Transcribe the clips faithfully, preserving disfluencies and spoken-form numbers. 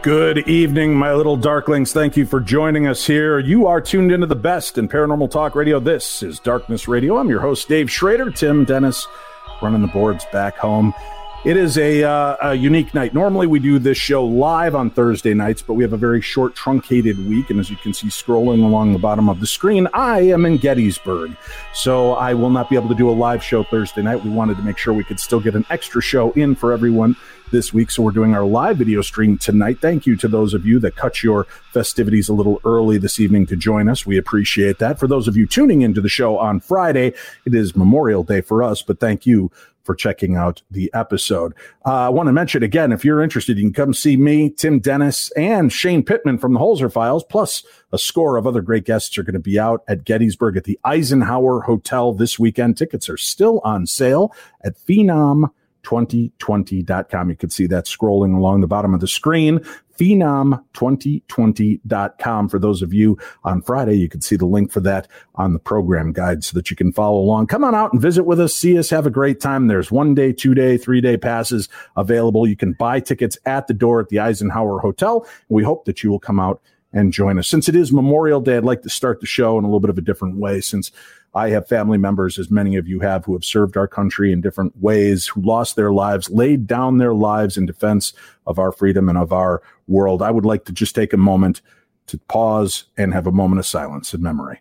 Good evening, my little darklings. Thank you for joining us here. You are tuned into the best in paranormal talk radio. This is Darkness Radio. I'm your host, Dave Schrader. Tim Dennis running the boards back home. It is a, uh, a unique night. Normally we do this show live on Thursday nights, but we have a very short, truncated week. And as you can see scrolling along the bottom of the screen, I am in Gettysburg. So I will not be able to do a live show Thursday night. We wanted to make sure we could still get an extra show in for everyone this week. So we're doing our live video stream tonight. Thank you to those of you that cut your festivities a little early this evening to join us. We appreciate that. For those of you tuning into the show on Friday, it is Memorial Day for us, but thank you for checking out the episode. Uh, I want to mention again, if you're interested, you can come see me, Tim Dennis, and Shane Pittman from the Holzer Files, plus a score of other great guests are going to be out at Gettysburg at the Eisenhower Hotel this weekend. Tickets are still on sale at phenom twenty twenty dot com. You can see that scrolling along the bottom of the screen, phenom twenty twenty dot com. For those of you on Friday, you can see the link for that on the program guide so that you can follow along. Come on out and visit with us. See us. Have a great time. There's one day, two day, three day passes available. You can buy tickets at the door at the Eisenhower Hotel. We hope that you will come out and join us. Since it is Memorial Day, I'd like to start the show in a little bit of a different way, since I have family members, as many of you have, who have served our country in different ways, who lost their lives, laid down their lives in defense of our freedom and of our world. I would like to just take a moment to pause and have a moment of silence in memory.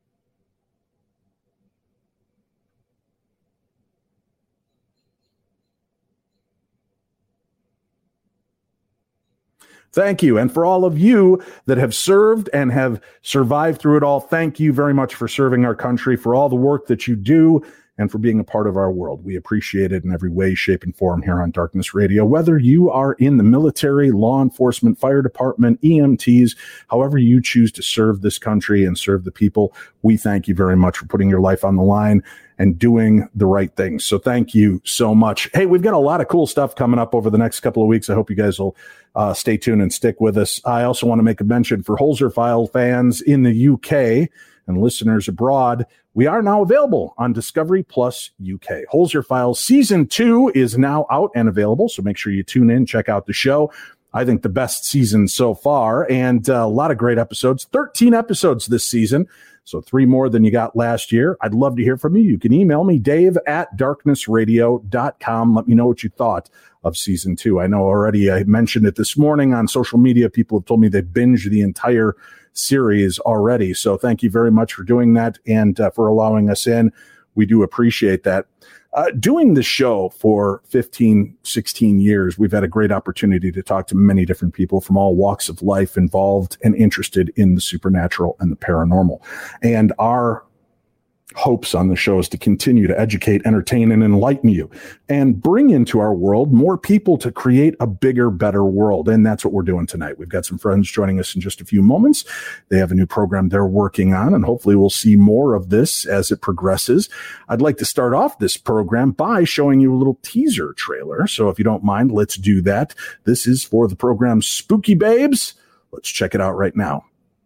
Thank you. And for all of you that have served and have survived through it all, thank you very much for serving our country, for all the work that you do, and for being a part of our world. We appreciate it in every way, shape, and form here on Darkness Radio. Whether you are in the military, law enforcement, fire department, E M Ts, however you choose to serve this country and serve the people, we thank you very much for putting your life on the line and doing the right things. So thank you so much. Hey, we've got a lot of cool stuff coming up over the next couple of weeks. I hope you guys will uh, stay tuned and stick with us. I also want to make a mention for Holzer File fans in the U K and listeners abroad. We are now available on Discovery Plus U K. Holzer Files Season two is now out and available, so make sure you tune in, check out the show. I think the best season so far, and uh, a lot of great episodes. thirteen episodes this season, so three more than you got last year. I'd love to hear from you. You can email me, Dave at darkness radio dot com. Let me know what you thought of Season two. I know already I mentioned it this morning on social media. People have told me they binged the entire series already. So thank you very much for doing that and uh, for allowing us in. We do appreciate that. Uh, doing the show for fifteen, sixteen years, we've had a great opportunity to talk to many different people from all walks of life involved and interested in the supernatural and the paranormal. And our hopes on the show is to continue to educate, entertain, and enlighten you and bring into our world more people to create a bigger, better world. And that's what we're doing tonight. We've got some friends joining us in just a few moments. They have a new program they're working on, and hopefully we'll see more of this as it progresses. I'd like to start off this program by showing you a little teaser trailer. So if you don't mind, let's do that. This is for the program Spooky Babes. Let's check it out right now.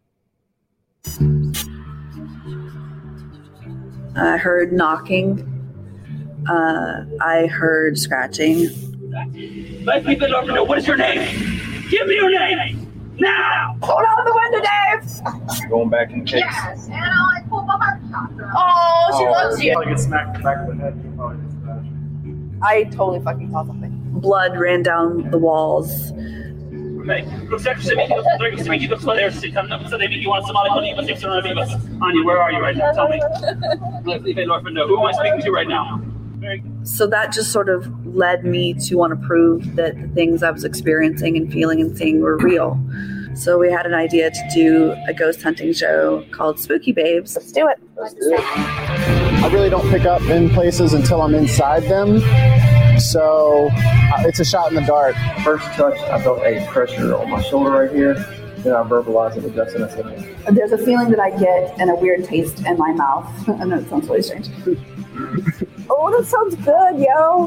I heard knocking. Uh, I heard scratching. Let me over know. What is your name? Give me your name now. Hold on the window, Dave. You're going back in the case. Yes, and I like pull the heart chakra. Oh, she oh, loves you. Probably get smacked in the back of the head. You probably get smashed. I totally fucking saw something. Blood ran down the walls. Okay. Looks like you you look so there. I'm not so you want somebody honey, but if Anya, where are you right now? Tell me. Let's leave it orphan know. Who am I speaking to right now? So that just sort of led me to want to prove that the things I was experiencing and feeling and seeing were real. So we had an idea to do a ghost hunting show called Spooky Babes. Let's do it. Let's do it. I really don't pick up in places until I'm inside them. So uh, it's a shot in the dark. First touch, I felt a pressure on my shoulder right here. Then I verbalized it with Justin. I said, there's a feeling that I get and a weird taste in my mouth. I know it sounds really strange. Oh, that sounds good, yo.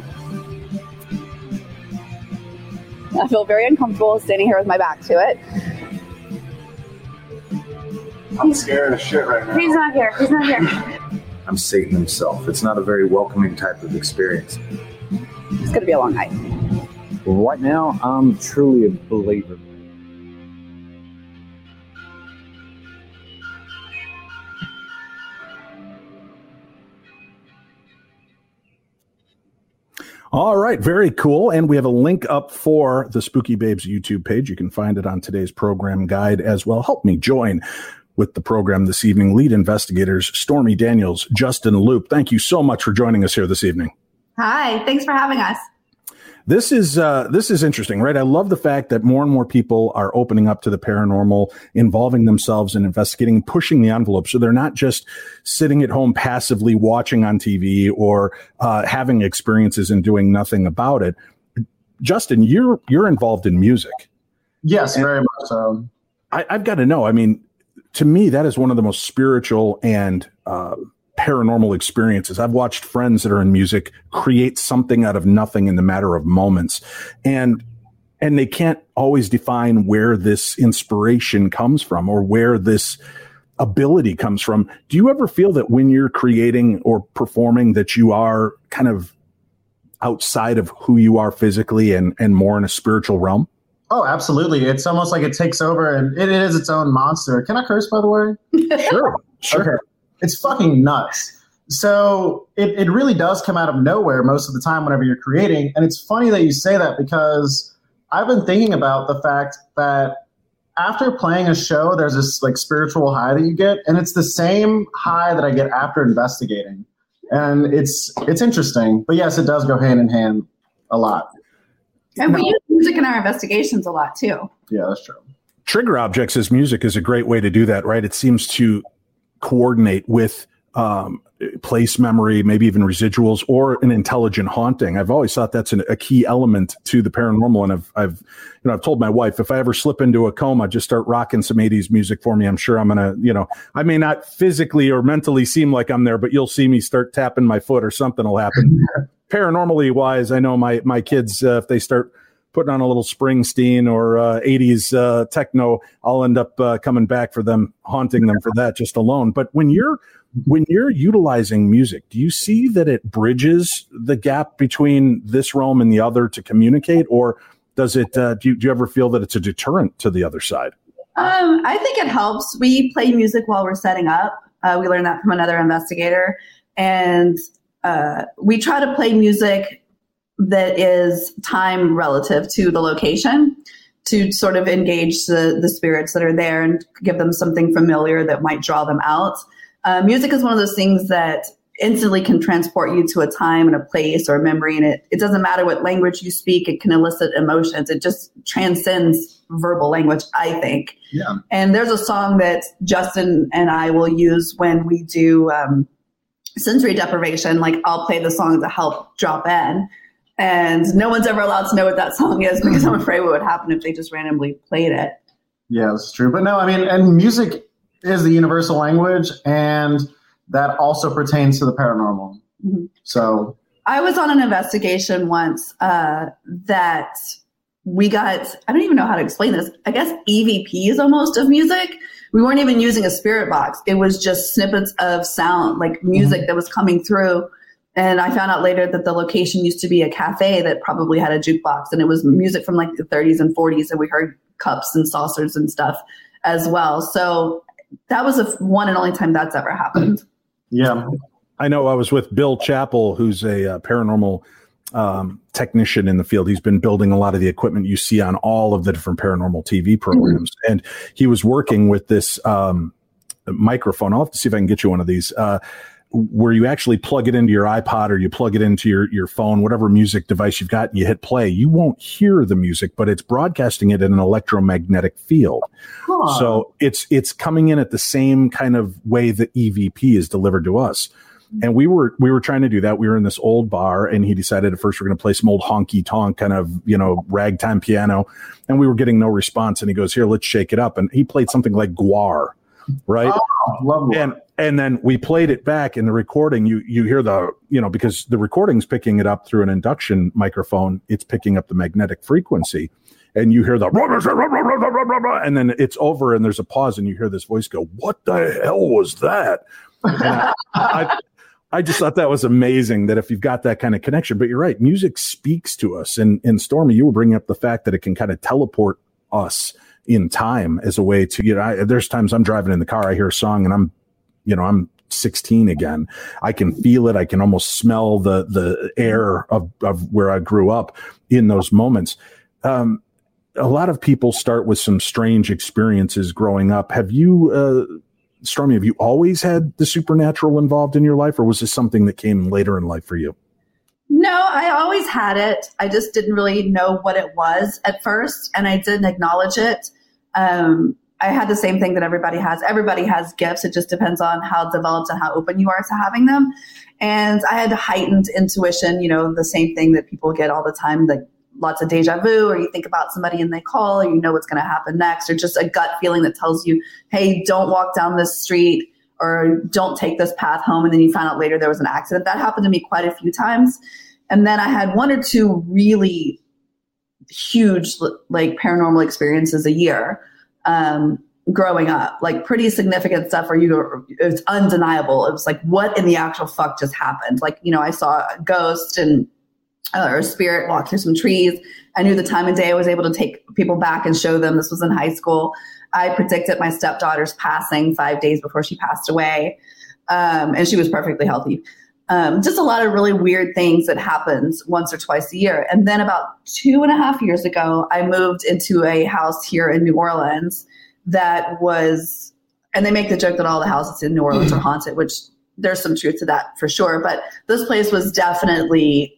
I feel very uncomfortable standing here with my back to it. I'm scared of shit right now. He's not here. He's not here. I'm Satan himself. It's not a very welcoming type of experience. It's going to be a long night. Well, right now, I'm truly a believer. All right. Very cool. And we have a link up for the Spooky Babes YouTube page. You can find it on today's program guide as well. Help me join with the program this evening. Lead investigators Stormy Daniels, Justin Loop. Thank you so much for joining us here this evening. Hi. Thanks for having us. This is uh, this is interesting, right? I love the fact that more and more people are opening up to the paranormal, involving themselves in investigating, pushing the envelope. So they're not just sitting at home passively watching on T V or uh, having experiences and doing nothing about it. Justin, you're you're involved in music. Yes, and very much so. I, I've got to know. I mean, to me, that is one of the most spiritual and uh, paranormal experiences. I've watched friends that are in music create something out of nothing in the matter of moments. And, and they can't always define where this inspiration comes from or where this ability comes from. Do you ever feel that when you're creating or performing that you are kind of outside of who you are physically and, and more in a spiritual realm? Oh, absolutely. It's almost like it takes over and it is its own monster. Can I curse, by the way? Sure. Sure. Okay. It's fucking nuts. So it, it really does come out of nowhere most of the time whenever you're creating. And it's funny that you say that because I've been thinking about the fact that after playing a show, there's this like spiritual high that you get. And it's the same high that I get after investigating. And it's it's interesting. But yes, it does go hand in hand a lot. And we use music in our investigations a lot too. Yeah, that's true. Trigger objects as music is a great way to do that, right? It seems to coordinate with um, place memory, maybe even residuals or an intelligent haunting. I've always thought that's an, a key element to the paranormal. And I've, I've, you know, I've told my wife, if I ever slip into a coma, just start rocking some eighties music for me. I'm sure I'm going to, you know, I may not physically or mentally seem like I'm there, but you'll see me start tapping my foot or something will happen. Paranormally wise, I know my, my kids, uh, if they start putting on a little Springsteen or uh, eighties uh, techno, I'll end up uh, coming back for them, haunting them for that just alone. But when you're when you're utilizing music, do you see that it bridges the gap between this realm and the other to communicate, or does it? Uh, do you, do you ever feel that it's a deterrent to the other side? Um, I think it helps. We play music while we're setting up. Uh, we learned that from another investigator, and uh, we try to play music that is time relative to the location to sort of engage the, the spirits that are there and give them something familiar that might draw them out. Uh, music is one of those things that instantly can transport you to a time and a place or a memory. And it, it doesn't matter what language you speak, it can elicit emotions. It just transcends verbal language, I think. Yeah. And there's a song that Justin and I will use when we do um, sensory deprivation. Like I'll play the song to help drop in. And no one's ever allowed to know what that song is because I'm afraid what would happen if they just randomly played it. Yeah, that's true. But no, I mean, and music is the universal language, and that also pertains to the paranormal. Mm-hmm. So I was on an investigation once uh, that we got, I don't even know how to explain this, I guess E V Ps almost of music. We weren't even using a spirit box. It was just snippets of sound, like music mm-hmm. that was coming through. And I found out later that the location used to be a cafe that probably had a jukebox, and it was music from like the thirties and forties, and we heard cups and saucers and stuff as well. So that was the one and only time that's ever happened. Yeah. I know I was with Bill Chappell, who's a uh, paranormal um, technician in the field. He's been building a lot of the equipment you see on all of the different paranormal T V programs. Mm-hmm. And he was working with this um, microphone. I'll have to see if I can get you one of these. Uh, where you actually plug it into your iPod or you plug it into your, your phone, whatever music device you've got, and you hit play, you won't hear the music, but it's broadcasting it in an electromagnetic field. Huh. So it's it's coming in at the same kind of way that E V P is delivered to us. And we were we were trying to do that. We were in this old bar, and he decided at first we're going to play some old honky tonk kind of, you know, ragtime piano, and we were getting no response. And he goes, "Here, let's shake it up." And he played something like Gwar, right? Oh, love Gwar. And And then we played it back in the recording. You you hear the, you know, because the recording's picking it up through an induction microphone, it's picking up the magnetic frequency. And you hear the, and then it's over and there's a pause and you hear this voice go, "What the hell was that?" I, I, I just thought that was amazing that if you've got that kind of connection. But you're right, music speaks to us. And, and Stormy, you were bringing up the fact that it can kind of teleport us in time as a way to, you know, I, there's times I'm driving in the car, I hear a song and I'm, you know, I'm sixteen again. I can feel it. I can almost smell the the air of, of where I grew up in those moments. Um, a lot of people start with some strange experiences growing up. Have you, uh, Stormy, have you always had the supernatural involved in your life, or was this something that came later in life for you? No, I always had it. I just didn't really know what it was at first, and I didn't acknowledge it. Um, I had the same thing that everybody has. Everybody has gifts. It just depends on how developed and how open you are to having them. And I had heightened intuition, you know, the same thing that people get all the time, like lots of deja vu, or you think about somebody and they call, or you know what's going to happen next, or just a gut feeling that tells you, hey, don't walk down this street, or don't take this path home. And then you find out later there was an accident. That happened to me quite a few times. And then I had one or two really huge, like, paranormal experiences a year. Um, growing up, like pretty significant stuff where you were, it was undeniable. It was like, what in the actual fuck just happened? Like, you know, I saw a ghost and uh, or a spirit walk through some trees. I knew the time of day. I was able to take people back and show them. This was in high school. I predicted my stepdaughter's passing five days before she passed away. Um, and she was perfectly healthy. Um, just a lot of really weird things that happens once or twice a year. And then about two and a half years ago, I moved into a house here in New Orleans that was, and they make the joke that all the houses in New Orleans are haunted, which there's some truth to that for sure. But this place was definitely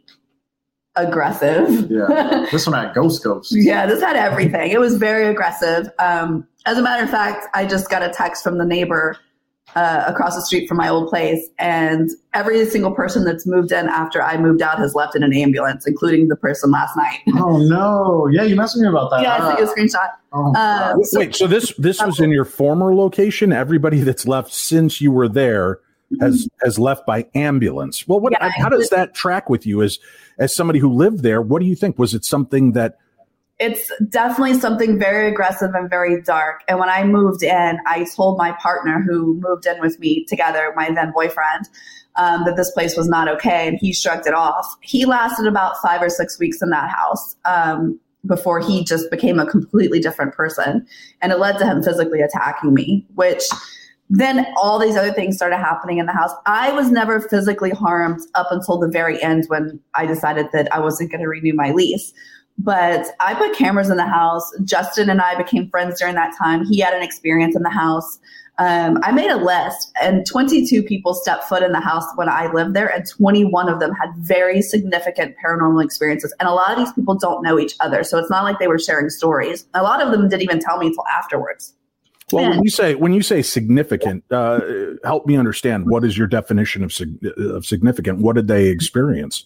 aggressive. Yeah, this one had ghost ghosts. Yeah, this had everything. It was very aggressive. Um, as a matter of fact, I just got a text from the neighbor Uh, across the street from my old place, and every single person that's moved in after I moved out has left in an ambulance, including the person last night. Oh no! Yeah, you messaged me about that. Yeah, I sent you a screenshot. Oh, um, so, Wait, so this this was in your former location? Everybody that's left since you were there has has left by ambulance. Well, what? Yeah, how does that track with you as as somebody who lived there? What do you think? Was it something that? It's definitely something very aggressive and very dark. And when I moved in, I told my partner who moved in with me together, my then boyfriend, um, that this place was not okay. And he shrugged it off. He lasted about five or six weeks in that house um, before he just became a completely different person. And it led to him physically attacking me, which then all these other things started happening in the house. I was never physically harmed up until the very end when I decided that I wasn't going to renew my lease. But I put cameras in the house. Justin and I became friends during that time. He had an experience in the house. Um, I made a list, and twenty-two people stepped foot in the house when I lived there, and twenty-one of them had very significant paranormal experiences. And a lot of these people don't know each other, so it's not like they were sharing stories. A lot of them didn't even tell me until afterwards. Well, and when you say when you say significant, uh, help me understand. What is your definition of of significant? What did they experience?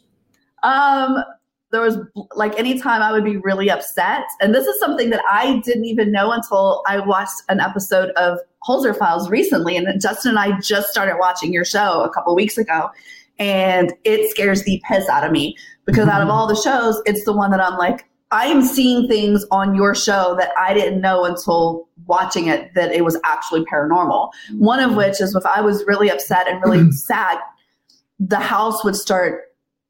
Um. There was like anytime I would be really upset. And this is something that I didn't even know until I watched an episode of Holzer Files recently. And Justin and I just started watching your show a couple weeks ago. And it scares the piss out of me because out of all the shows, it's the one that I'm like, I am seeing things on your show that I didn't know until watching it, that it was actually paranormal. One of which is if I was really upset and really sad, the house would start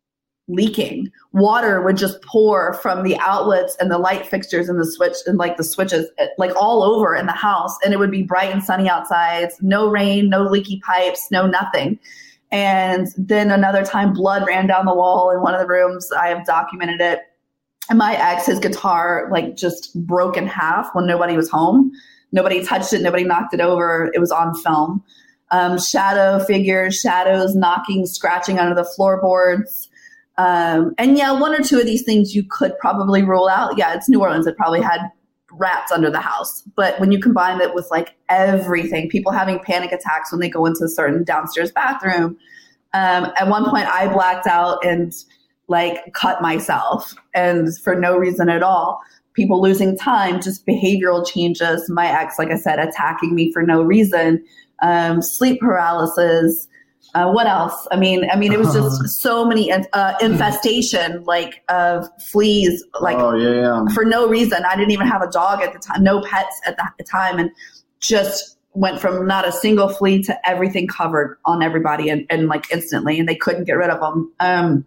leaking. Water would just pour from the outlets and the light fixtures and the switch and like the switches, like all over in the house. And it would be bright and sunny outside, no rain, no leaky pipes, no nothing. And then another time blood ran down the wall in one of the rooms. I have documented it. And my ex, his guitar like just broke in half when nobody was home. Nobody touched it. Nobody knocked it over. It was on film. Um, shadow figures, shadows knocking, scratching under the floorboards. Um, and yeah, one or two of these things you could probably rule out. Yeah, it's New Orleans. It probably had rats under the house. But when you combine it with like everything, people having panic attacks when they go into a certain downstairs bathroom. Um, at one point I blacked out and like cut myself, and for no reason at all. People losing time, just behavioral changes. My ex, like I said, attacking me for no reason. Um, sleep paralysis. Uh, what else? I mean, I mean, it was just so many uh, infestation, like of fleas, like oh, yeah, yeah. for no reason. I didn't even have a dog at the time, no pets at the time, and just went from not a single flea to everything covered on everybody, and, and like instantly, and they couldn't get rid of them. Um,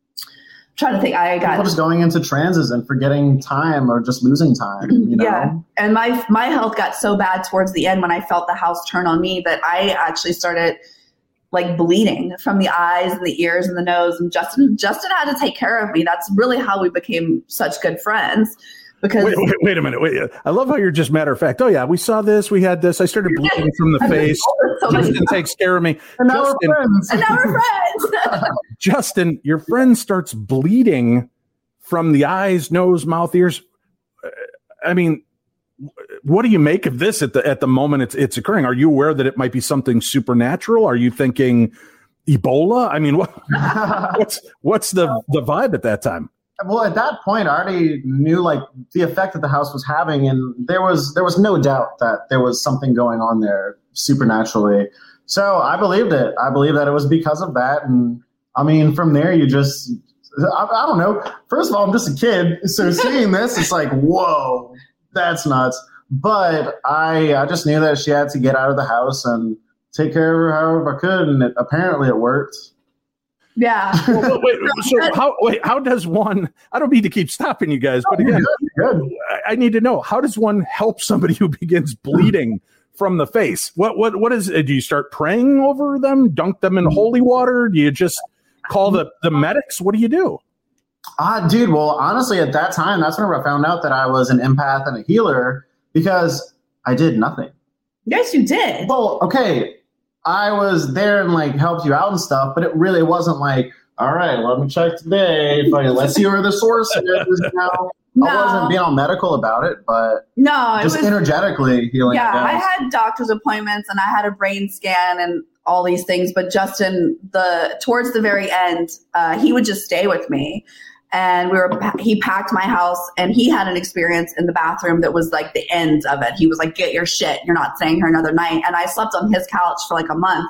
trying to think, I got people just going into transes and forgetting time or just losing time. You know? Yeah, and my my health got so bad towards the end when I felt the house turn on me that I actually started like bleeding from the eyes and the ears and the nose. And Justin, Justin had to take care of me. That's really how we became such good friends. Because wait, wait, wait a minute. Wait. I love how you're just matter of fact. Oh yeah, we saw this. We had this. I started bleeding from the face. So Justin takes care of me. And now Justin, we're friends. And now we're friends. Justin, your friend starts bleeding from the eyes, nose, mouth, ears. I mean, what do you make of this at the at the moment it's it's occurring? Are you aware that it might be something supernatural? Are you thinking Ebola? I mean, what, what's what's the the vibe at that time? Well, at that point, I already knew like the effect that the house was having, and there was there was no doubt that there was something going on there supernaturally. So I believed it. I believed that it was because of that, and I mean, from there, you just I, I don't know. First of all, I'm just a kid, so seeing this, it's like, whoa, that's nuts. But I I just knew that she had to get out of the house and take care of her however I could, and it, apparently it worked. Yeah. Well, wait, so how wait, how does one, I don't mean to keep stopping you guys, but again, Good, good. I, I need to know, how does one help somebody who begins bleeding from the face? What what what is, do you start praying over them, dunk them in holy water? Do you just call the, the medics? What do you do? Ah, uh, dude, well, honestly, at that time, that's whenever I found out that I was an empath and a healer, because I did nothing. Yes, you did. Well, okay, I was there and like helped you out and stuff, but it really wasn't like, all right, let me check today. Like, let's see where the source is. You know? No. I wasn't being all medical about it, but No, it just was energetically healing. Yeah, I guys. had doctor's appointments and I had a brain scan and all these things. But Justin, the towards the very end, uh, he would just stay with me. And we were, he packed my house, and he had an experience in the bathroom that was like the end of it. He was like, get your shit. You're not staying here another night. And I slept on his couch for like a month.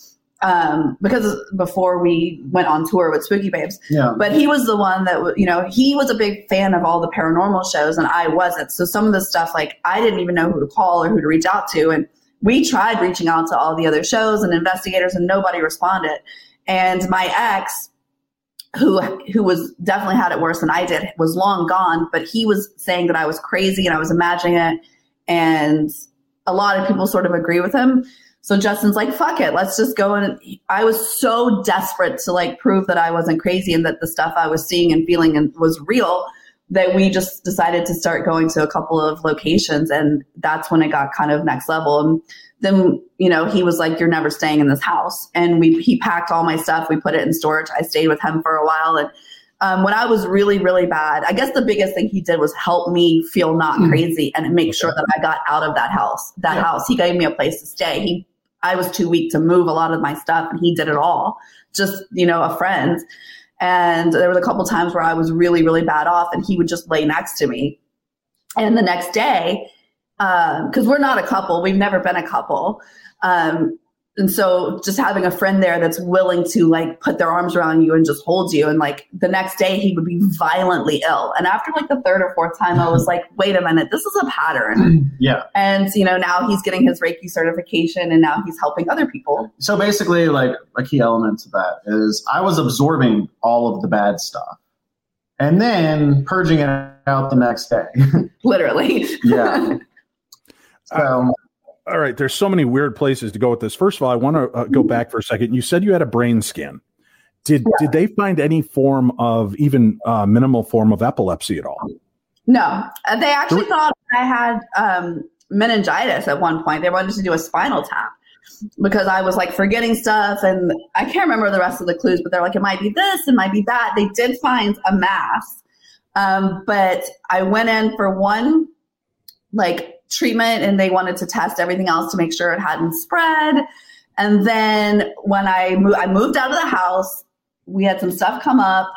Um, because before we went on tour with Spooky Babes, Yeah. but he was the one that, you know, he was a big fan of all the paranormal shows and I wasn't. So some of the stuff, like I didn't even know who to call or who to reach out to. And we tried reaching out to all the other shows and investigators and nobody responded. And my ex, who who was definitely had it worse than I did, was long gone, but he was saying that I was crazy and I was imagining it. And a lot of people sort of agree with him. So Justin's like, fuck it, let's just go. And I was so desperate to like prove that I wasn't crazy and that the stuff I was seeing and feeling and was real, that we just decided to start going to a couple of locations. And that's when it got kind of next level. And then, you know, he was like, you're never staying in this house. And we, he packed all my stuff. We put it in storage. I stayed with him for a while. And um, when I was really, really bad, I guess the biggest thing he did was help me feel not crazy and make sure that I got out of that house, that yeah. house. He gave me a place to stay. He, I was too weak to move a lot of my stuff and he did it all. Just, you know, a friend. And there was a couple times where I was really, really bad off and he would just lay next to me. And the next day, because um, we're not a couple, we've never been a couple. Um, and so just having a friend there that's willing to like put their arms around you and just hold you. And like the next day he would be violently ill. And after like the third or fourth time, I was like, wait a minute, this is a pattern. Yeah. And, you know, now he's getting his Reiki certification and now he's helping other people. So basically like a key element to that is I was absorbing all of the bad stuff and then purging it out the next day. Literally. Yeah. So, uh, all right. There's so many weird places to go with this. First of all, I want to uh, go back for a second. You said you had a brain scan. Did yeah. did they find any form of even uh, minimal form of epilepsy at all? No, uh, they actually thought I had um, meningitis at one point. They wanted to do a spinal tap because I was like forgetting stuff, and I can't remember the rest of the clues. But they're like, it might be this, it might be that. They did find a mass, um, but I went in for one, like. treatment and they wanted to test everything else to make sure it hadn't spread. And then when I moved, I moved out of the house, we had some stuff come up.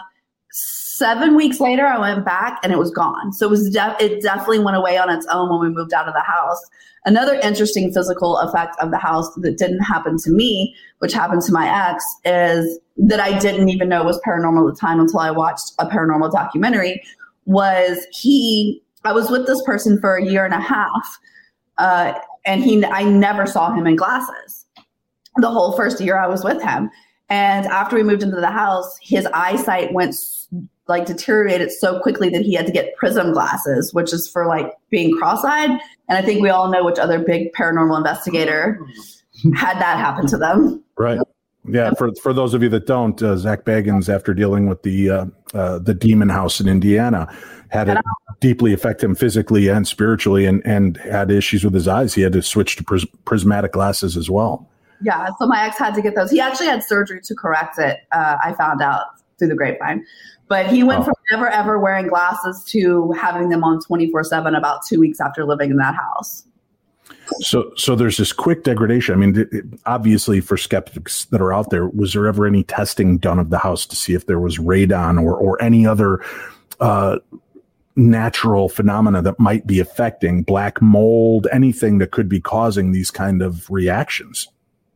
Seven weeks later, I went back and it was gone. So it was de- it definitely went away on its own when we moved out of the house. Another interesting physical effect of the house that didn't happen to me, which happened to my ex, is that I didn't even know was paranormal at the time until I watched a paranormal documentary, was he... I was with this person for a year and a half, uh, and he, I never saw him in glasses the whole first year I was with him. And after we moved into the house, his eyesight went like deteriorated so quickly that he had to get prism glasses, which is for like being cross-eyed. And I think we all know which other big paranormal investigator had that happen to them. Right. Yeah, for for those of you that don't, uh, Zach Bagans, after dealing with the uh, uh, the demon house in Indiana, had it deeply affect him physically and spiritually, and and had issues with his eyes. He had to switch to pris- prismatic glasses as well. Yeah, so my ex had to get those. He actually had surgery to correct it. Uh, I found out through the grapevine, but he went oh. from never ever wearing glasses to having them on twenty-four seven about two weeks after living in that house. So, so there's this quick degradation. I mean, it, obviously, for skeptics that are out there, was there ever any testing done of the house to see if there was radon or or any other uh, natural phenomena that might be affecting black mold, anything that could be causing these kind of reactions?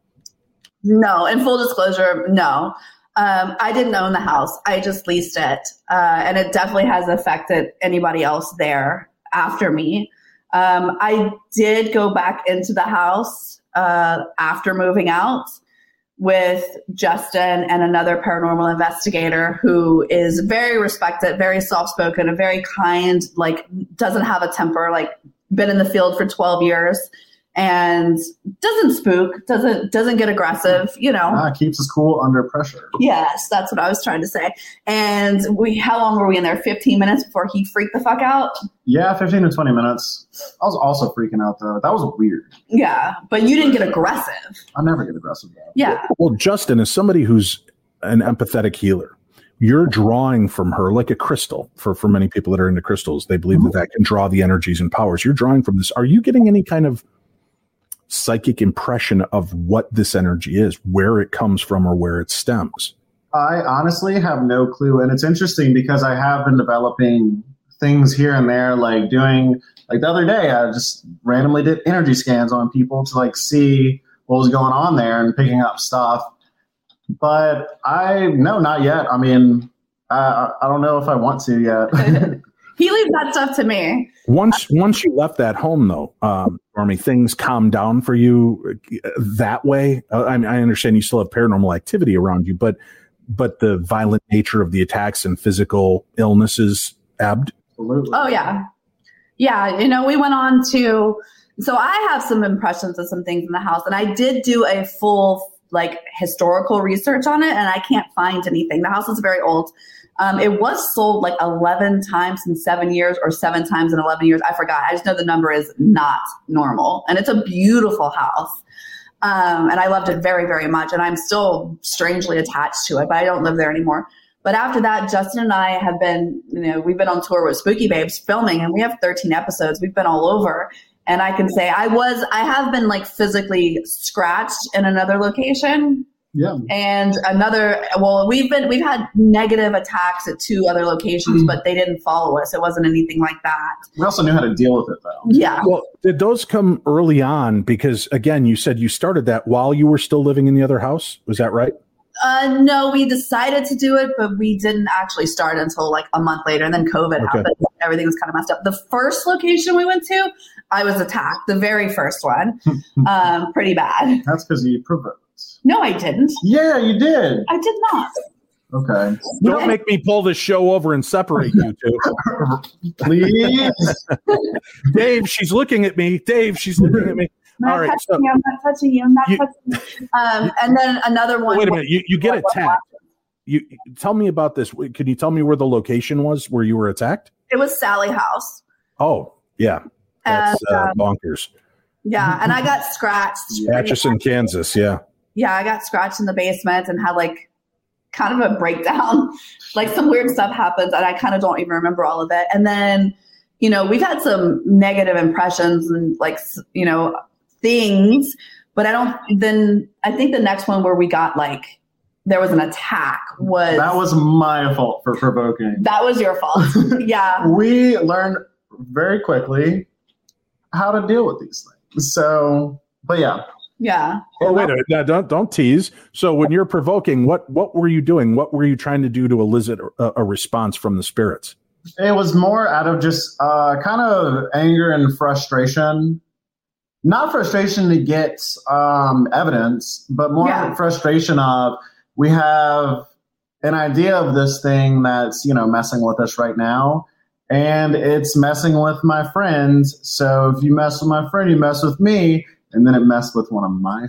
No, in full disclosure, no. Um, I didn't own the house. I just leased it, uh, and it definitely has affected anybody else there after me. Um, I did go back into the house uh, after moving out with Justin and another paranormal investigator who is very respected, very soft-spoken, a very kind, like doesn't have a temper, like been in the field for twelve years and doesn't spook, doesn't doesn't get aggressive, you know. Ah, keeps us cool under pressure. Yes, that's what I was trying to say. And we, how long were we in there? fifteen minutes before he freaked the fuck out? Yeah, fifteen to twenty minutes. I was also freaking out, though. That was weird. Yeah, but you didn't get aggressive. I never get aggressive, though. Yeah. Well, Justin, as somebody who's an empathetic healer, you're drawing from her like a crystal. For, for many people that are into crystals, they believe mm-hmm. that that can draw the energies and powers. You're drawing from this. Are you getting any kind of psychic impression of what this energy is, where it comes from or where it stems? I honestly have no clue. And it's interesting because I have been developing things here and there, like doing, like the other day, I just randomly did energy scans on people to like see what was going on there and picking up stuff. But I, no, not yet. I mean, I, I don't know if I want to yet. He leaves that stuff to me. Once once you left that home, though, um, Stormy, things calmed down for you that way. Uh, I mean, I understand you still have paranormal activity around you, but but the violent nature of the attacks and physical illnesses ebbed. Absolutely. Oh yeah, yeah. You know, we went on to. So I have some impressions of some things in the house, and I did do a full like historical research on it, and I can't find anything. The house is very old. Um, it was sold like eleven times in seven years or seven times in eleven years. I forgot. I just know the number is not normal. And it's a beautiful house. Um, and I loved it very, very much. And I'm still strangely attached to it, but I don't live there anymore. But after that, Justin and I have been, you know, we've been on tour with Spooky Babes filming, and we have thirteen episodes. We've been all over. And I can say I was, I have been like physically scratched in another location. Yeah. And another, well, we've been, we've had negative attacks at two other locations, mm-hmm. but they didn't follow us. It wasn't anything like that. We also knew how to deal with it, though. Yeah. Well, did those come early on? Because again, you said you started that while you were still living in the other house. Was that right? Uh, no, we decided to do it, but we didn't actually start until like a month later. And then COVID okay. happened. Everything was kind of messed up. The first location we went to, I was attacked. The very first one. um, pretty bad. That's because you provoked. No, I didn't. Yeah, you did. I did not. Okay. Don't make me pull this show over and separate you two. Please. Dave, she's looking at me. Dave, she's looking at me. Not All right. touching So, you. I'm not touching you. I'm not you, touching you. Um, and then another one. Wait a minute. You, you get attacked. You tell me about this. Can you tell me where the location was where you were attacked? It was Sally House. Oh, yeah. That's and, uh, um, bonkers. Yeah, and I got scratched. Atchison, Kansas. Yeah. Yeah, I got scratched in the basement and had like kind of a breakdown. Like some weird stuff happens and I kind of don't even remember all of it. And then, you know, we've had some negative impressions and like, you know, things, but I don't, then I think the next one where we got like, there was an attack was. That was my fault for provoking. That was your fault. Yeah. We learned very quickly how to deal with these things. So, but yeah. Yeah. Oh, wait a minute. No, don't don't tease. So when you're provoking, what what were you doing? What were you trying to do to elicit a, a response from the spirits? It was more out of just uh, kind of anger and frustration. Not frustration to get um, evidence, but more yeah. frustration of we have an idea of this thing that's, you know, messing with us right now. And it's messing with my friends. So if you mess with my friend, you mess with me. And then it messed with one of my friends.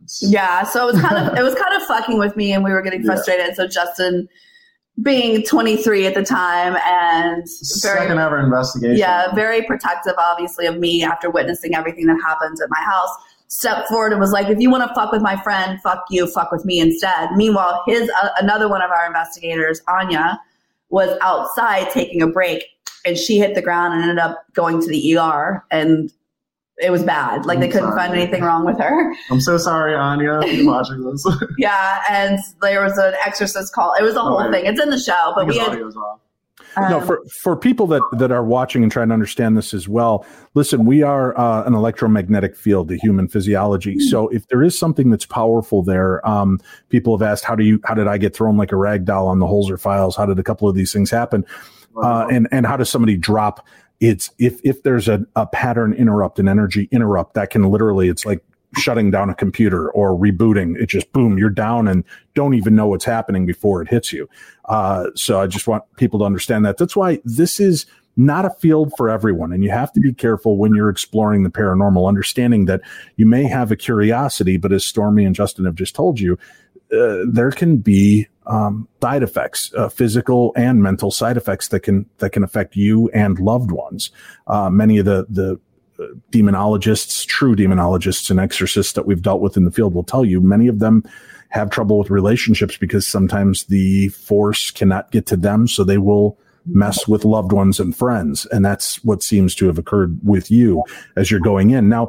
Yeah, so it was kind of it was kind of fucking with me, and we were getting frustrated. Yeah. So Justin, being twenty-three at the time, and very, second ever investigation. Yeah, very protective, obviously, of me after witnessing everything that happened at my house. Stepped forward and was like, "If you want to fuck with my friend, fuck you, fuck with me instead." Meanwhile, his uh, another one of our investigators, Anya, was outside taking a break, and she hit the ground and ended up going to the E R, and it was bad. Like, I'm they couldn't sorry. find anything wrong with her. I'm so sorry, Anya, if you're watching this. Yeah, and there was an exorcist call. It was a oh, whole yeah. thing. It's in the show, but we had. Um, no, for, for people that, that are watching and trying to understand this as well, listen, we are uh, an electromagnetic field, the human physiology. Mm-hmm. So if there is something that's powerful there, um, people have asked, how do you, how did I get thrown like a rag doll on the Holzer files? How did a couple of these things happen? Wow. Uh, and, and how does somebody drop? It's if, if there's a, a pattern interrupt, an energy interrupt, that can literally, it's like shutting down a computer or rebooting. It just, boom, you're down and don't even know what's happening before it hits you. Uh, so I just want people to understand that. That's why this is not a field for everyone. And you have to be careful when you're exploring the paranormal, understanding that you may have a curiosity, but as Stormy and Justin have just told you, uh, there can be um, side effects, uh, physical and mental side effects that can, that can affect you and loved ones. Uh, many of the, the, demonologists, true demonologists and exorcists that we've dealt with in the field will tell you many of them have trouble with relationships because sometimes the force cannot get to them. So they will mess with loved ones and friends. And that's what seems to have occurred with you as you're going in. Now,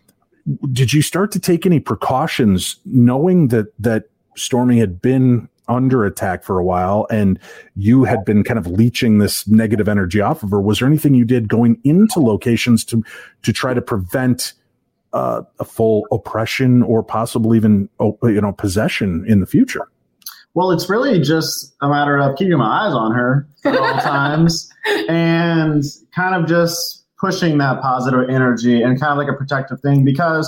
did you start to take any precautions knowing that, that Stormy had been under attack for a while and you had been kind of leeching this negative energy off of her? Was there anything you did going into locations to to try to prevent uh, a full oppression or possibly even you know possession in the future? Well, it's really just a matter of keeping my eyes on her at all times and kind of just pushing that positive energy and kind of like a protective thing, because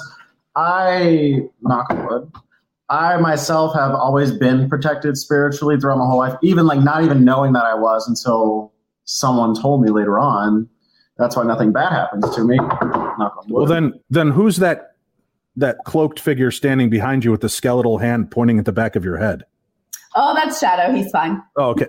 I, knock on wood, I myself have always been protected spiritually throughout my whole life, even like not even knowing that I was until someone told me later on. That's why nothing bad happens to me. Knock on wood. Well, then, then who's that that cloaked figure standing behind you with the skeletal hand pointing at the back of your head? Oh, that's Shadow. He's fine. Oh, okay.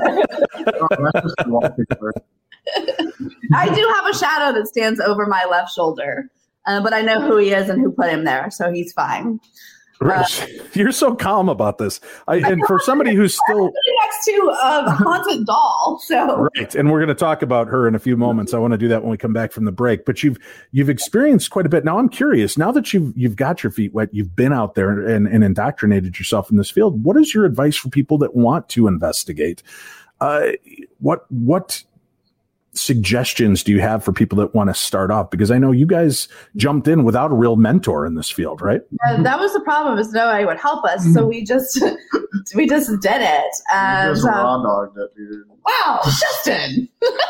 I do have a shadow that stands over my left shoulder, uh, but I know who he is and who put him there, so he's fine. Rich, uh, you're so calm about this. I, and for somebody who's still next to a haunted doll, so right, and we're going to talk about her in a few moments. I want to do that when we come back from the break. But you've you've experienced quite a bit. Now I'm curious. Now that you've you've got your feet wet, you've been out there and, and indoctrinated yourself in this field. What is your advice for people that want to investigate? Uh, what what suggestions do you have for people that want to start off? Because I know you guys jumped in without a real mentor in this field, right? Yeah, that was the problem, is nobody would help us. So we just we just did it. And, you just raw dogged it, dude. Wow, Justin.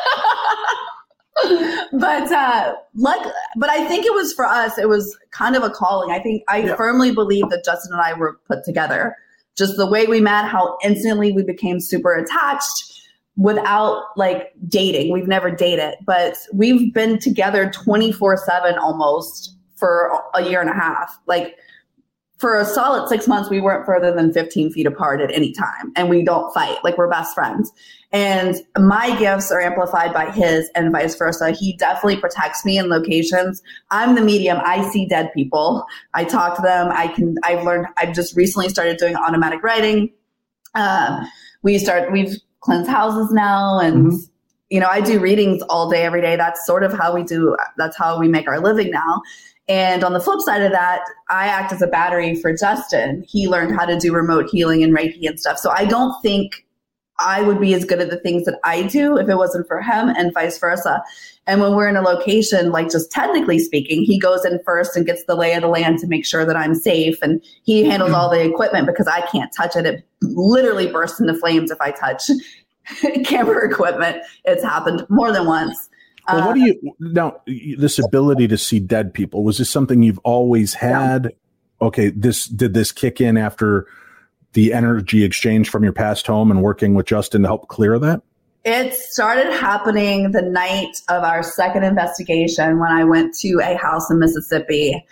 but uh like but I think it was for us, it was kind of a calling. I think I yeah. firmly believe that Justin and I were put together. Just the way we met, how instantly we became super attached. Without like dating. We've never dated, but we've been together twenty-four seven almost for a year and a half. Like for a solid six months, we weren't further than fifteen feet apart at any time. And we don't fight. Like, we're best friends. And my gifts are amplified by his and vice versa. He definitely protects me in locations. I'm the medium. I see dead people. I talk to them. I can, I've learned, I've just recently started doing automatic writing. Um, we start, we've, cleanse houses now, and mm-hmm. you know, I do readings all day every day. That's sort of how we do, that's how we make our living now. And on the flip side of that, I act as a battery for Justin. He learned how to do remote healing and Reiki and stuff. So I don't think I would be as good at the things that I do if it wasn't for him, and vice versa. And when we're in a location, like, just technically speaking, he goes in first and gets the lay of the land to make sure that I'm safe. And he handles all the equipment because I can't touch it. It literally bursts into flames if I touch camera equipment. It's happened more than once. Well, what do you, now, this ability to see dead people, was this something you've always had? Yeah. Okay, this, did this kick in after the energy exchange from your past home and working with Justin to help clear that? It started happening the night of our second investigation when I went to a house in Mississippi,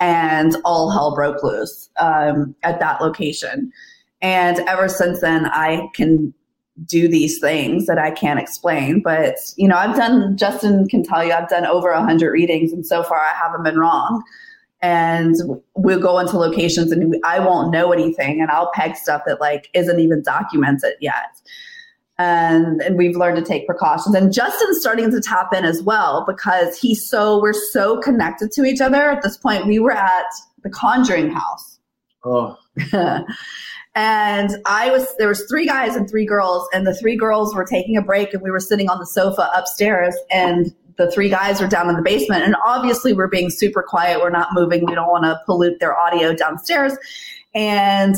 and all hell broke loose um, at that location. And ever since then, I can do these things that I can't explain. But, you know, I've done, Justin can tell you, I've done over one hundred readings, and so far I haven't been wrong. And we'll go into locations and I won't know anything, and I'll peg stuff that like isn't even documented yet. And, and we've learned to take precautions. And Justin's starting to tap in as well, because he's so, we're so connected to each other. At this point, we were at the Conjuring House. Oh. And I was, there was three guys and three girls, and the three girls were taking a break, and we were sitting on the sofa upstairs, and the three guys were down in the basement. And obviously we're being super quiet. We're not moving. We don't want to pollute their audio downstairs. And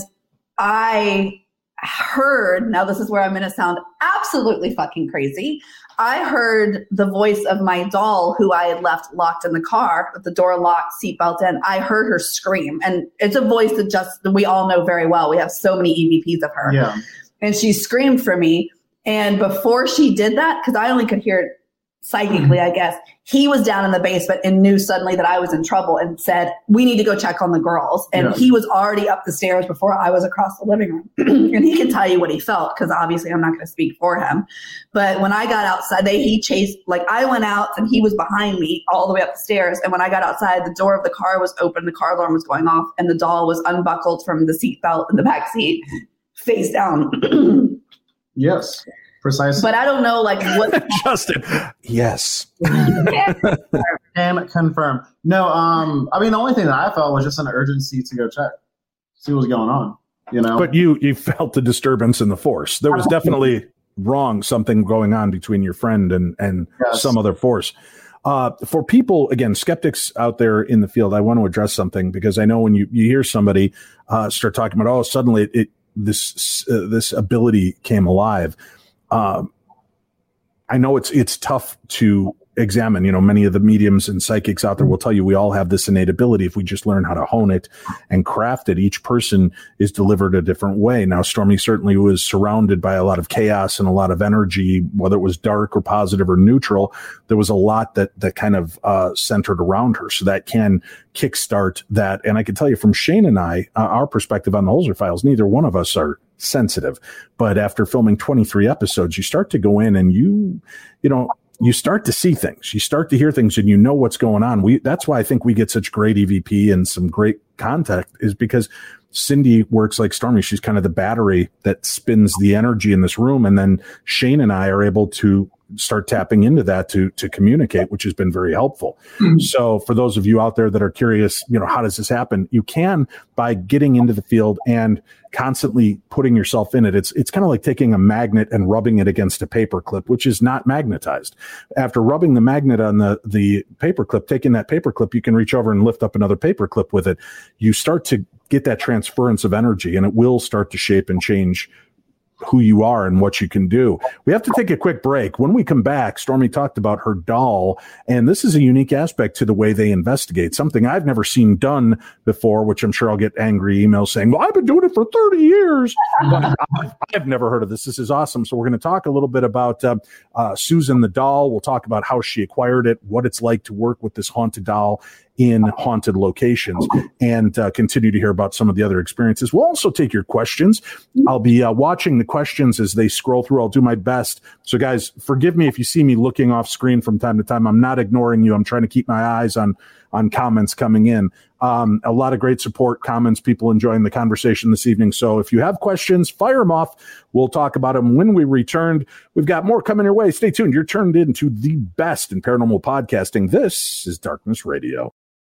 I heard, now this is where I'm going to sound absolutely fucking crazy. I heard the voice of my doll, who I had left locked in the car with the door locked, seatbelt in. I heard her scream, and it's a voice that just, we all know very well. We have so many E V Ps of her. Yeah. And she screamed for me. And before she did that, because I only could hear it psychically, I guess, he was down in the basement and knew suddenly that I was in trouble and said, we need to go check on the girls. And Yeah. he was already up the stairs before I was across the living room. And he can tell you what he felt, because obviously I'm not going to speak for him. But when I got outside, they, he chased, like I went out and he was behind me all the way up the stairs. And when I got outside, the door of the car was open, the car alarm was going off, and the doll was unbuckled from the seatbelt in the back seat, face down. Yes. Precisely. But I don't know, like, what. Justin. Yes. Can confirm. No, um, I mean, the only thing that I felt was just an urgency to go check, see what was going on, you know? But you you felt the disturbance in the force. There was definitely wrong, something going on between your friend and, and Yes. some other force. Uh, for people, again, skeptics out there in the field, I want to address something, because I know when you, you hear somebody uh, start talking about, oh, suddenly it, it this uh, this ability came alive. Um, I know it's it's tough to examine. You know, many of the mediums and psychics out there will tell you we all have this innate ability if we just learn how to hone it and craft it. Each person is delivered a different way. Now, Stormy certainly was surrounded by a lot of chaos and a lot of energy, whether it was dark or positive or neutral. There was a lot that that kind of uh, centered around her, so that can kickstart that. And I can tell you from Shane and I, uh, our perspective on the Holzer Files, neither one of us are sensitive, but after filming twenty-three episodes, you start to go in and you, you know, you start to see things, you start to hear things, and you know what's going on. We, that's why I think we get such great E V P and some great contact, is because Cindy works like Stormy. She's kind of the battery that spins the energy in this room. And then Shane and I are able to start tapping into that to, to communicate, which has been very helpful. Mm-hmm. So for those of you out there that are curious, you know, how does this happen? You can by getting into the field and constantly putting yourself in it. It's, it's kind of like taking a magnet and rubbing it against a paper clip, which is not magnetized. After rubbing the magnet on the, the paper clip, taking that paper clip, you can reach over and lift up another paper clip with it. You start to get that transference of energy, and it will start to shape and change who you are and what you can do. We have to take a quick break. When we come back, Stormy talked about her doll, and this is a unique aspect to the way they investigate, something I've never seen done before, which I'm sure I'll get angry emails saying, well, I've been doing it for thirty years, but I've, I've never heard of this. This is awesome. So we're going to talk a little bit about uh, uh, Susan the doll. We'll talk about how she acquired it, what it's like to work with this haunted doll in haunted locations, and uh, continue to hear about some of the other experiences. We'll also take your questions. I'll be uh, watching the questions as they scroll through. I'll do my best. So guys, forgive me if you see me looking off screen from time to time. I'm not ignoring you. I'm trying to keep my eyes on, on comments coming in. Um, a lot of great support, comments, people enjoying the conversation this evening. So if you have questions, fire them off. We'll talk about them when we return. We've got more coming your way. Stay tuned. You're turned into the best in paranormal podcasting. This is Darkness Radio.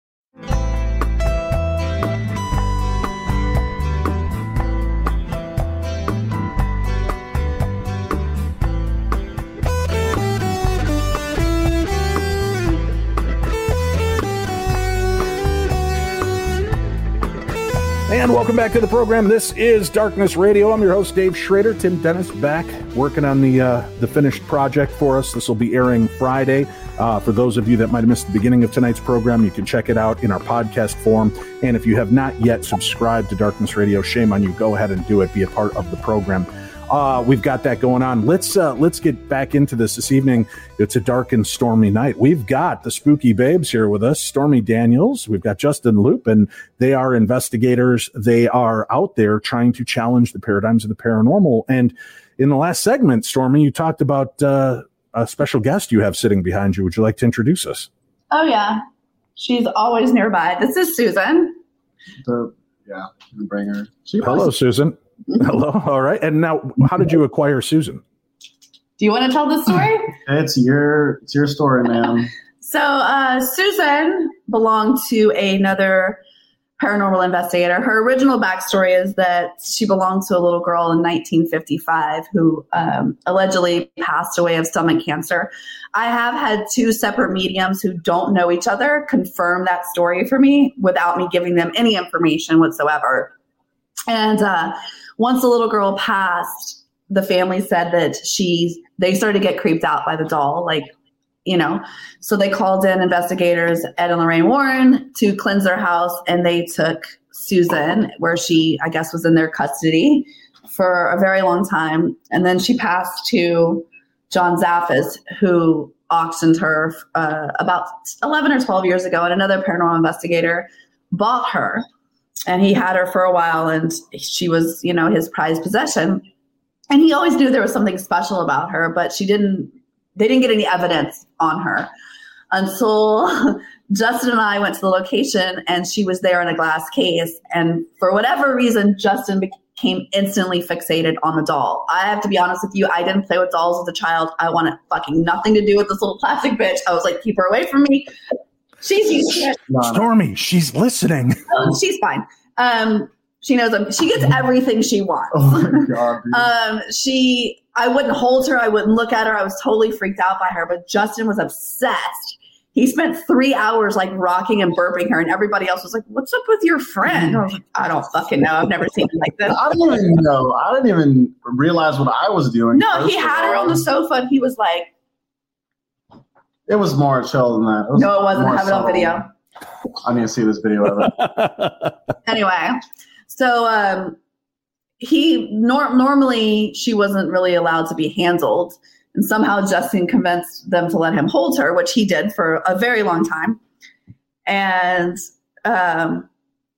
And welcome back to the program. This is Darkness Radio. I'm your host, Dave Schrader. Tim Dennis back working on the uh, the finished project for us. This will be airing Friday. Uh, for those of you that might have missed the beginning of tonight's program, you can check it out in our podcast form. And if you have not yet subscribed to Darkness Radio, shame on you. Go ahead and do it. Be a part of the program. Uh, we've got that going on. Let's uh, let's get back into this this evening. It's a dark and stormy night. We've got the Spooky Babes here with us, Stormy Daniels. We've got Justin Loop, and they are investigators. They are out there trying to challenge the paradigms of the paranormal. And in the last segment, Stormy, you talked about uh, a special guest you have sitting behind you. Would you like to introduce us? Oh, yeah. She's always nearby. This is Susan. The, yeah, bring her. She Hello, was- Susan. Hello. All right. And now, how did you acquire Susan? Do you want to tell the story? It's your it's your story, ma'am. So uh, Susan belonged to another paranormal investigator. Her original backstory is that she belonged to a little girl in nineteen fifty-five who um, allegedly passed away of stomach cancer. I have had two separate mediums who don't know each other confirm that story for me without me giving them any information whatsoever. And uh, once the little girl passed, the family said that she, they started to get creeped out by the doll, like, you know, so they called in investigators, Ed and Lorraine Warren, to cleanse their house, and they took Susan, where she, I guess, was in their custody for a very long time. And then she passed to John Zaffis, who auctioned her uh, about eleven or twelve years ago, and another paranormal investigator bought her. And he had her for a while, and she was, you know, his prized possession. And he always knew there was something special about her, but she didn't, they didn't get any evidence on her until Justin and I went to the location, and she was there in a glass case. And for whatever reason, Justin became instantly fixated on the doll. I have to be honest with you. I didn't play with dolls as a child. I wanted fucking nothing to do with this little plastic bitch. I was like, keep her away from me. She's used to it. Stormy, she's listening. Oh, she's fine. Um, she knows them. She gets everything she wants. Oh my God, dude. um, she, I wouldn't hold her. I wouldn't look at her. I was totally freaked out by her, but Justin was obsessed. He spent three hours like rocking and burping her, and everybody else was like, what's up with your friend? I was like, I don't fucking know. I've never seen him like this. I didn't even know. I didn't even realize what I was doing. No, he had her on the sofa, and he was like, it was more chill than that. It was no, it wasn't. I have it on subtle. video. I need to see this video of it. Anyway, so um, he nor- normally she wasn't really allowed to be handled, and somehow Justin convinced them to let him hold her, which he did for a very long time. And um,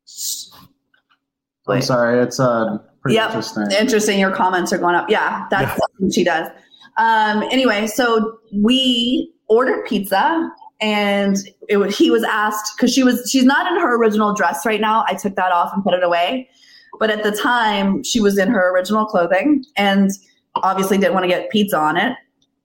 I'm sorry, it's uh, pretty yep, interesting. Interesting. Your comments are going up. Yeah, that's yeah. what she does. Um, anyway, so we ordered pizza. And it was, he was asked, because she was she's not in her original dress right now. I took that off and put it away. But at the time, she was in her original clothing and obviously didn't want to get pizza on it.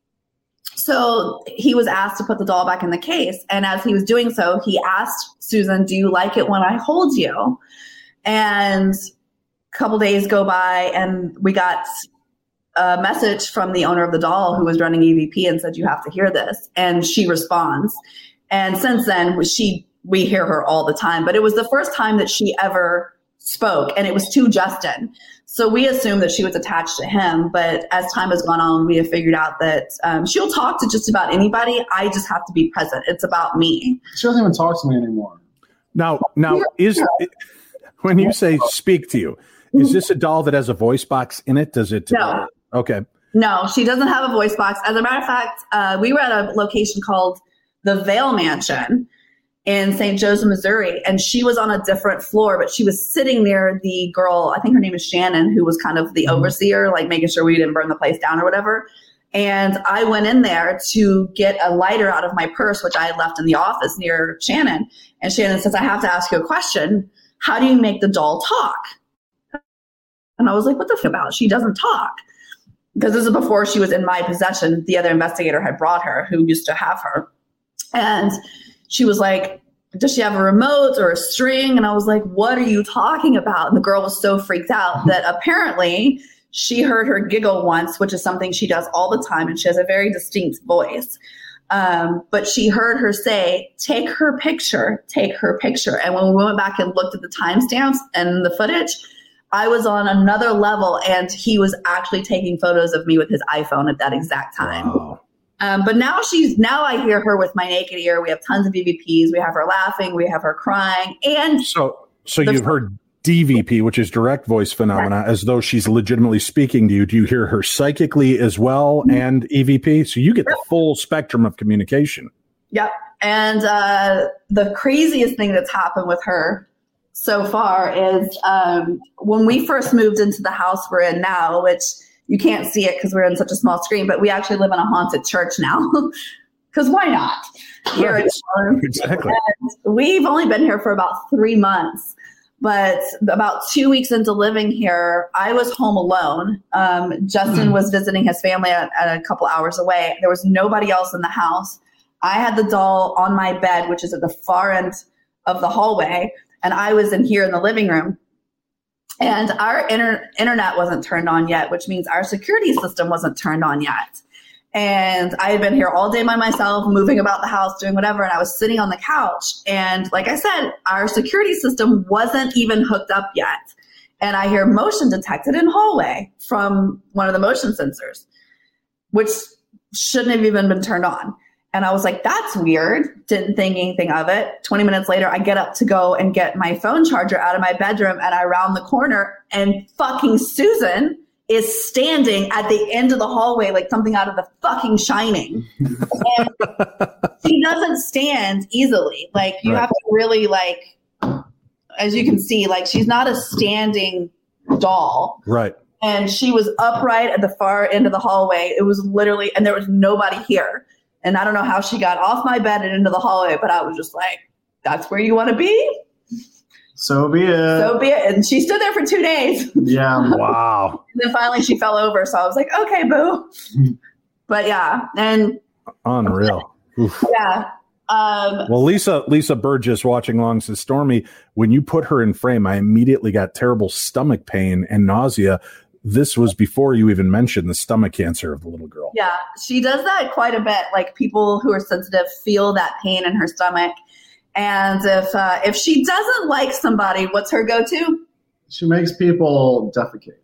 So he was asked to put the doll back in the case. And as he was doing so, he asked Susan, do you like it when I hold you? And a couple days go by, and we got a message from the owner of the doll who was running E V P and said, you have to hear this. And she responds. And since then, she we hear her all the time. But it was the first time that she ever spoke, and it was to Justin. So we assumed that she was attached to him. But as time has gone on, we have figured out that um, she'll talk to just about anybody. I just have to be present. It's about me. She doesn't even talk to me anymore. Now, now is when you say speak to you, is this a doll that has a voice box in it? Does it? No. Uh, okay. No, she doesn't have a voice box. As a matter of fact, uh, we were at a location called the Vale Mansion in Saint Joseph, Missouri, and she was on a different floor, but she was sitting near the girl, I think her name is Shannon, who was kind of the overseer, like making sure we didn't burn the place down or whatever. And I went in there to get a lighter out of my purse, which I had left in the office near Shannon. And Shannon says, I have to ask you a question. How do you make the doll talk? And I was like, what the f about? She doesn't talk. Because this is before she was in my possession. The other investigator had brought her, who used to have her. And she was like, does she have a remote or a string? And I was like, what are you talking about? And the girl was so freaked out that apparently she heard her giggle once, which is something she does all the time. And she has a very distinct voice. Um, but she heard her say, take her picture, take her picture. And when we went back and looked at the timestamps and the footage, I was on another level, and he was actually taking photos of me with his iPhone at that exact time. Wow. Um, but now she's now I hear her with my naked ear. We have tons of E V Ps. We have her laughing. We have her crying. And so, so the, you've heard D V P, which is direct voice phenomena, as though she's legitimately speaking to you. Do you hear her psychically as well and E V P? So you get the full spectrum of communication. Yep. And uh, the craziest thing that's happened with her so far is um, when we first moved into the house we're in now, which you can't see it because we're in such a small screen, but we actually live in a haunted church now. Because why not? Here in town. Exactly. And we've only been here for about three months. But about two weeks into living here, I was home alone. Um, Justin mm. was visiting his family at, at a couple hours away. There was nobody else in the house. I had the doll on my bed, which is at the far end of the hallway, and I was in here in the living room. And our inter- internet wasn't turned on yet, which means our security system wasn't turned on yet. And I had been here all day by myself, moving about the house, doing whatever. And I was sitting on the couch. And like I said, our security system wasn't even hooked up yet. And I hear motion detected in hallway from one of the motion sensors, which shouldn't have even been turned on. And I was like, that's weird. Didn't think anything of it. twenty minutes later, I get up to go and get my phone charger out of my bedroom. And I round the corner and fucking Susan is standing at the end of the hallway like something out of The fucking Shining. And she doesn't stand easily. Like you right. have to really like, as you can see, like she's not a standing doll. Right. And she was upright at the far end of the hallway. It was literally, and there was nobody here. And I don't know how she got off my bed and into the hallway, but I was just like, that's where you want to be? So be it. So be it. And she stood there for two days. Yeah. Wow. And then finally she fell over. So I was like, okay, boo. But yeah. And unreal. Oof. Yeah. Um, well, Lisa, Lisa Burgess watching along says, Stormy, when you put her in frame, I immediately got terrible stomach pain and nausea. This was before you even mentioned the stomach cancer of the little girl. Yeah, she does that quite a bit. Like people who are sensitive feel that pain in her stomach. And if uh, if she doesn't like somebody, what's her go-to? She makes people defecate.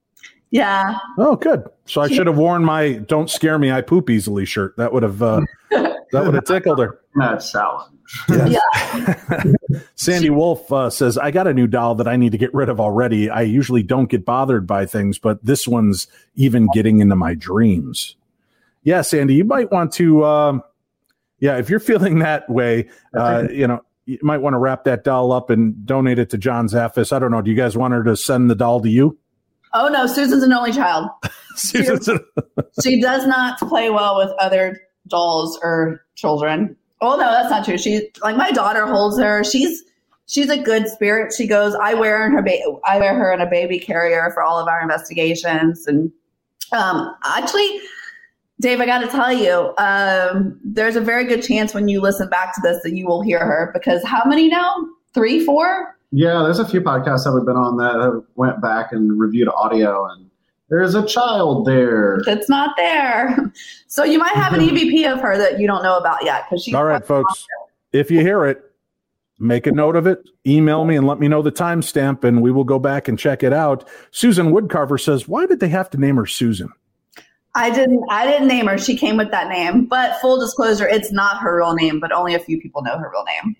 Yeah. Oh, good. So I should have worn my "Don't scare me, I poop easily" shirt. That would have uh, that would have tickled her. That's challenge. Yes. Yeah. Sandy Wolf uh, says, I got a new doll that I need to get rid of already. I usually don't get bothered by things, but this one's even getting into my dreams. Yeah, Sandy, you might want to, um, yeah, if you're feeling that way, uh, you know, you might want to wrap that doll up and donate it to John Zaffis. I don't know. Do you guys want her to send the doll to you? Oh, no, Susan's an only child. Susan's a- she does not play well with other dolls or children. Oh no, that's not true. She like my daughter holds her. She's she's a good spirit. She goes. I wear her in her ba- I wear her in a baby carrier for all of our investigations. And um, actually, Dave, I got to tell you, um, there's a very good chance when you listen back to this that you will hear her because how many now? Three, four? Yeah, there's a few podcasts that we've been on that have went back and reviewed audio and. There's a child there. It's not there. So you might have an E V P of her that you don't know about yet. Because she's all right, folks. If you hear it, make a note of it. Email me and let me know the timestamp, and we will go back and check it out. Susan Woodcarver says, "Why did they have to name her Susan?" I didn't. I didn't name her. She came with that name. But full disclosure, it's not her real name. But only a few people know her real name.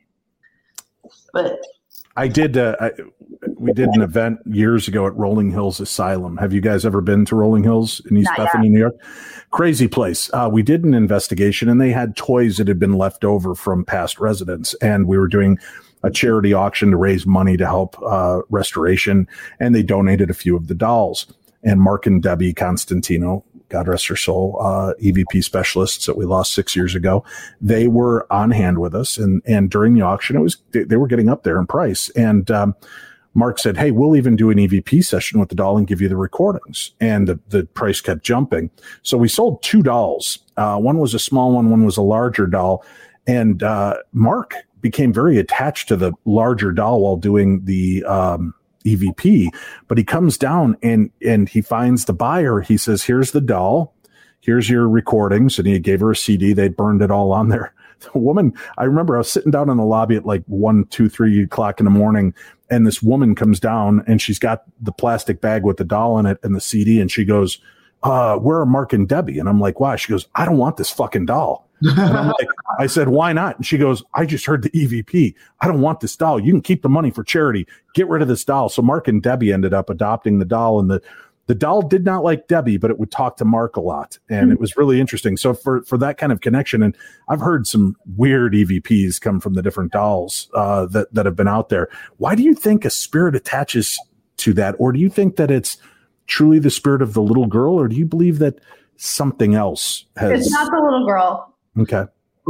But I did. Uh, I, we did an event years ago at Rolling Hills Asylum. Have you guys ever been to Rolling Hills in East Not Bethany, yet. New York? Crazy place. Uh, we did an investigation, and they had toys that had been left over from past residents, and we were doing a charity auction to raise money to help uh, restoration, and they donated a few of the dolls. And Mark and Debbie Constantino, God rest her soul, uh, E V P specialists that we lost six years ago, they were on hand with us. And, and during the auction, it was, they, they were getting up there in price. And, um, Mark said, hey, we'll even do an E V P session with the doll and give you the recordings. And the, the price kept jumping. So we sold two dolls. Uh, one was a small one. One was a larger doll. And, uh, Mark became very attached to the larger doll while doing the, um, E V P, but he comes down and, and he finds the buyer. He says, here's the doll. Here's your recordings. And he gave her a C D. They burned it all on there. The woman, I remember I was sitting down in the lobby at like one, two, three o'clock in the morning. And this woman comes down and she's got the plastic bag with the doll in it and the C D. And she goes, uh, where are Mark and Debbie? And I'm like, why? She goes, I don't want this fucking doll. And I'm like, I said, why not? And she goes, I just heard the E V P. I don't want this doll. You can keep the money for charity. Get rid of this doll. So Mark and Debbie ended up adopting the doll, and the The doll did not like Debbie, but it would talk to Mark a lot. And it was really interesting. So for, for that kind of connection, and I've heard some weird E V Ps come from the different dolls uh, that, that have been out there. Why do you think a spirit attaches to that? Or do you think that it's truly the spirit of the little girl? Or do you believe that something else has... It's not the little girl. Okay.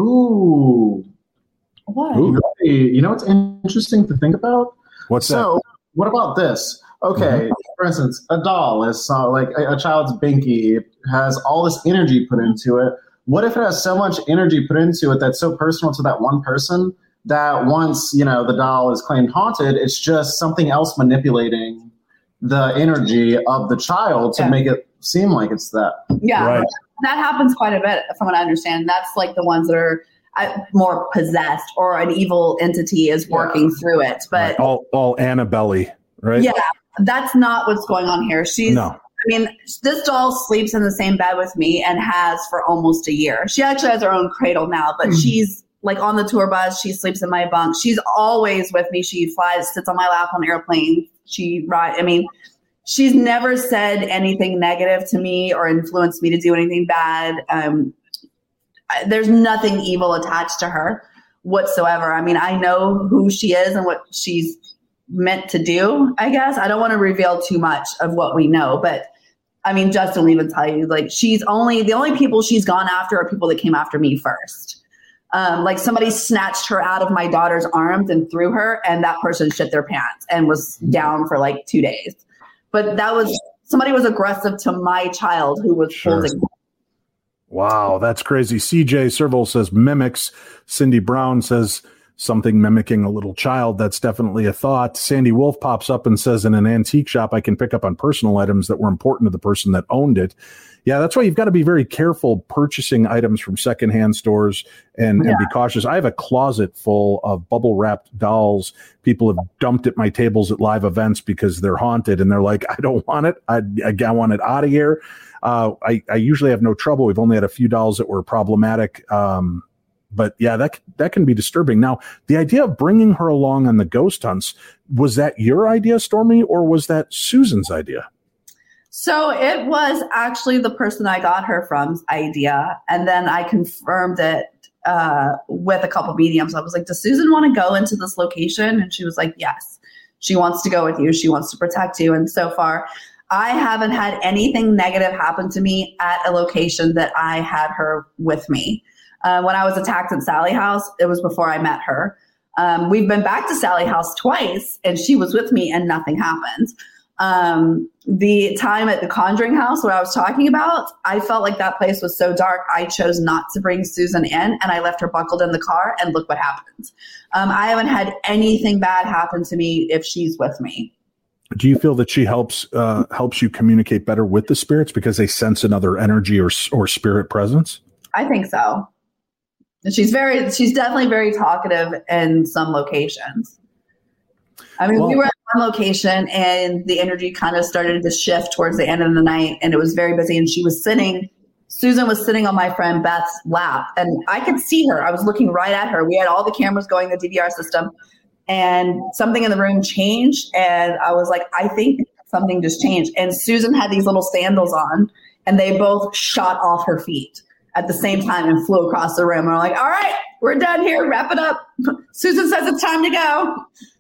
Ooh. What? Ooh. You know what's interesting to think about? What's so, that? What about this? Okay, mm-hmm. For instance, a doll is uh, like a, a child's binky. It has all this energy put into it. What if it has so much energy put into it that's so personal to that one person that once, you know, the doll is claimed haunted, it's just something else manipulating the energy of the child to yeah. make it seem like it's that. Yeah, right. That happens quite a bit from what I understand. That's like the ones that are more possessed or an evil entity is working yeah. through it. But right. all, all Annabelle, right? Yeah. That's not what's going on here. She's, no. I mean, this doll sleeps in the same bed with me and has for almost a year. She actually has her own cradle now, but mm-hmm. she's like on the tour bus. She sleeps in my bunk. She's always with me. She flies, sits on my lap on airplanes. She ride. I mean, she's never said anything negative to me or influenced me to do anything bad. Um, there's nothing evil attached to her whatsoever. I mean, I know who she is and what she's meant to do, I guess. I don't want to reveal too much of what we know, but I mean, Justin will even tell you, like, she's only, the only people she's gone after are people that came after me first. Um, like somebody snatched her out of my daughter's arms and threw her, and that person shit their pants and was down for like two days. But that was, somebody was aggressive to my child who was sure. holding. Wow, that's crazy. C J Serval says mimics. Cindy Brown says something mimicking a little child. That's definitely a thought. Sandy Wolf pops up and says, in an antique shop, I can pick up on personal items that were important to the person that owned it. Yeah, that's why you've got to be very careful purchasing items from secondhand stores and, yeah. and be cautious. I have a closet full of bubble wrapped dolls people have dumped at my tables at live events because they're haunted, and they're like, I don't want it. I, I want it out of here. Uh, I, I usually have no trouble. We've only had a few dolls that were problematic. Um, But yeah, that that can be disturbing. Now, the idea of bringing her along on the ghost hunts, was that your idea, Stormy, or was that Susan's idea? So it was actually the person I got her from's idea. And then I confirmed it uh, with a couple mediums. I was like, does Susan want to go into this location? And she was like, yes, she wants to go with you. She wants to protect you. And so far, I haven't had anything negative happen to me at a location that I had her with me. Uh, when I was attacked at Sally House, it was before I met her. Um, we've been back to Sally House twice, and she was with me, and nothing happened. Um, the time at the Conjuring House, what I was talking about, I felt like that place was so dark, I chose not to bring Susan in, and I left her buckled in the car, and look what happened. Um, I haven't had anything bad happen to me if she's with me. Do you feel that she helps uh, helps you communicate better with the spirits because they sense another energy or or spirit presence? I think so. She's very, she's definitely very talkative in some locations. I mean, well, we were at one location and the energy kind of started to shift towards the end of the night, and it was very busy. And she was sitting, Susan was sitting on my friend Beth's lap, and I could see her. I was looking right at her. We had all the cameras going, the D V R system, and something in the room changed. And I was like, I think something just changed. And Susan had these little sandals on, and they both shot off her feet at the same time and flew across the room. And we're like, all right, we're done here. Wrap it up. Susan says it's time to go.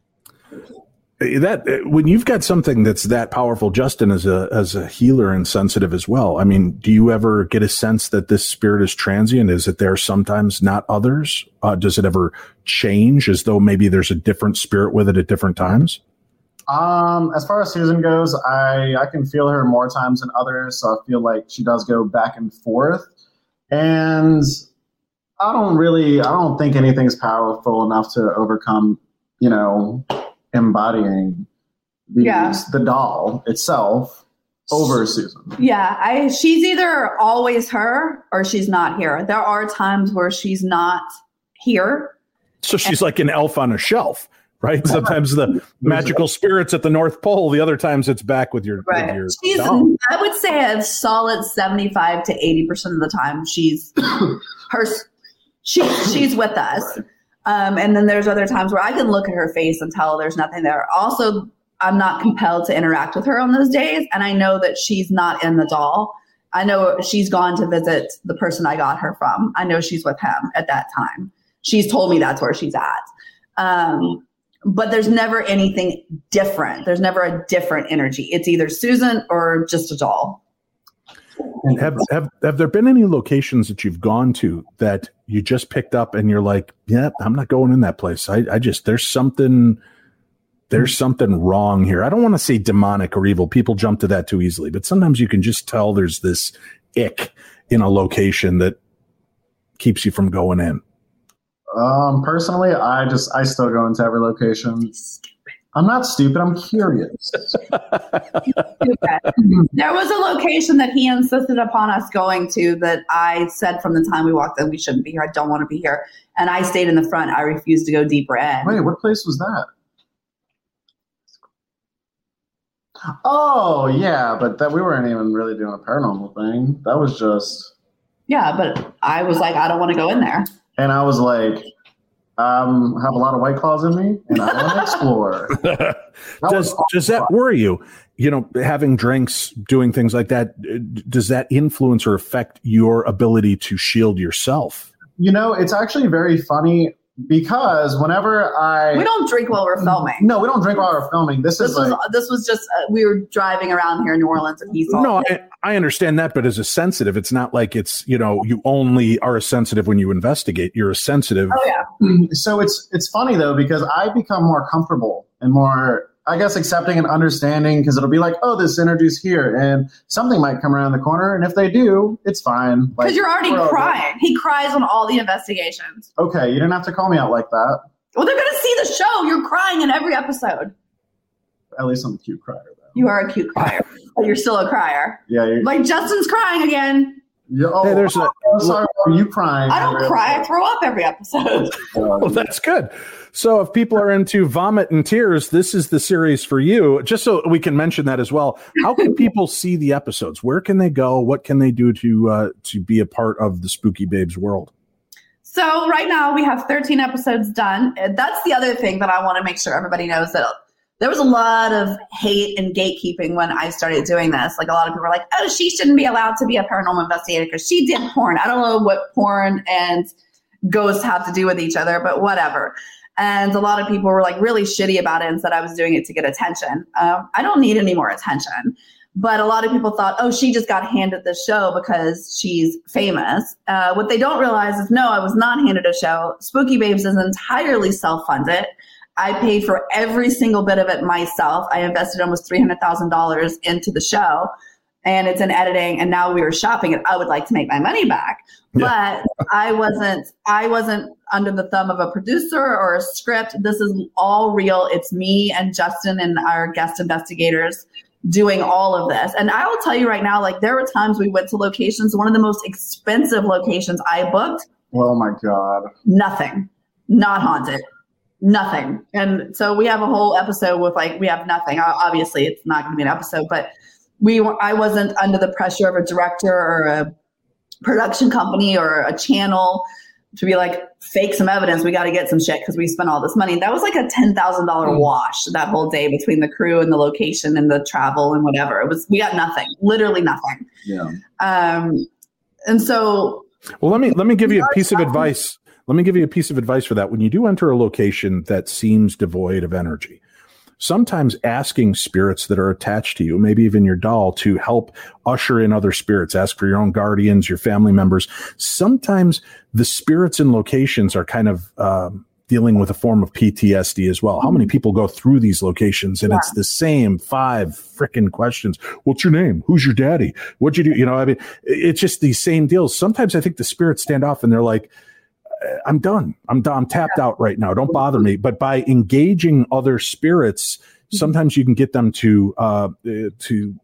That when you've got something that's that powerful, Justin, as a as a healer and sensitive as well. I mean, do you ever get a sense that this spirit is transient? Is it there sometimes, not others? Uh, does it ever change as though maybe there's a different spirit with it at different times? Um, as far as Susan goes, I I can feel her more times than others, so I feel like she does go back and forth. And I don't really, I don't think anything's powerful enough to overcome, you know, embodying the, yeah. the doll itself over Susan. Yeah, I, she's either always her or she's not here. There are times where she's not here. So she's and- like an elf on a shelf. Right. Sometimes the magical spirits at the North Pole. The other times it's back with your. Right. With your she's. doll. I would say a solid seventy-five to eighty percent of the time she's her. she she's with us. Um, and then there's other times where I can look at her face and tell there's nothing there. Also, I'm not compelled to interact with her on those days. And I know that she's not in the doll. I know she's gone to visit the person I got her from. I know she's with him at that time. She's told me that's where she's at. Um, but there's never anything different. There's never a different energy. It's either Susan or just a doll. Have, have have there been any locations that you've gone to that you just picked up and you're like, yeah, I'm not going in that place. I, I just, there's something, there's something wrong here. I don't want to say demonic or evil. People jump to that too easily, but sometimes you can just tell there's this ick in a location that keeps you from going in. Um, personally, I just, I still go into every location. I'm not stupid. I'm curious. There was a location that he insisted upon us going to that I said from the time we walked in, we shouldn't be here. I don't want to be here. And I stayed in the front. I refused to go deeper in. Wait, what place was that? Oh, yeah, but that we weren't even really doing a paranormal thing. That was just... Yeah, but I was like, I don't want to go in there. And I was like... Um, have a lot of White Claws in me, and I want to explore. does does that worry you? You know, having drinks, doing things like that, does that influence or affect your ability to shield yourself? You know, it's actually very funny because whenever I we don't drink while we're filming. No, we don't drink while we're filming. This, this is was like, this was just uh, we were driving around here in New Orleans, and he saw. No, I, I understand that, but as a sensitive, it's not like it's, you know, you only are a sensitive when you investigate. You're a sensitive. Oh yeah. So it's it's funny though because I become more comfortable and more, I guess, accepting and understanding because it'll be like, oh, this energy's here, and something might come around the corner, and if they do, it's fine. Because like, you're already crying. Over. He cries on all the investigations. Okay, you didn't have to call me out like that. Well, they're gonna see the show. You're crying in every episode. At least I'm a cute crier, though. You are a cute crier, but you're still a crier. Yeah, you're... like Justin's crying again. Yeah, oh, hey, there's a, I'm sorry, are you crying? I don't cry. Episode? I throw up every episode. Well, that's good. So if people are into vomit and tears, this is the series for you. Just so we can mention that as well. How can people see the episodes? Where can they go? What can they do to uh, to be a part of the Spooky Babes world? So right now we have thirteen episodes done. That's the other thing that I want to make sure everybody knows, that there was a lot of hate and gatekeeping when I started doing this. Like a lot of people were like, oh, she shouldn't be allowed to be a paranormal investigator because she did porn. I don't know what porn and ghosts have to do with each other, but whatever. And a lot of people were like really shitty about it and said I was doing it to get attention. Uh, I don't need any more attention. But a lot of people thought, oh, she just got handed the show because she's famous. Uh, what they don't realize is, no, I was not handed a show. Spooky Babes is entirely self-funded. I paid for every single bit of it myself. I invested almost three hundred thousand dollars into the show, and it's in editing, and now we are shopping it. I would like to make my money back. Yeah. But I wasn't I wasn't under the thumb of a producer or a script. This is all real. It's me and Justin and our guest investigators doing all of this. And I will tell you right now, like there were times we went to locations, one of the most expensive locations I booked. Oh my God. Nothing. Not haunted. Nothing. And so we have a whole episode with like, we have nothing. Obviously it's not going to be an episode, but we, I wasn't under the pressure of a director or a production company or a channel to be like, fake some evidence. We got to get some shit because we spent all this money. That was like a ten thousand dollars wash that whole day between the crew and the location and the travel and whatever. It was, we got nothing, literally nothing. Yeah. Um, and so. Well, let me, let me give you a piece of advice. Let me give you a piece of advice for that. When you do enter a location that seems devoid of energy, sometimes asking spirits that are attached to you, maybe even your doll, to help usher in other spirits, ask for your own guardians, your family members. Sometimes the spirits in locations are kind of um, dealing with a form of P T S D as well. How many people go through these locations and yeah. it's the same five freaking questions? What's your name? Who's your daddy? What'd you do? You know, I mean, it's just these same deals. Sometimes I think the spirits stand off and they're like, I'm done. I'm done. I'm tapped out right now. Don't bother me. But by engaging other spirits, sometimes you can get them to uh, to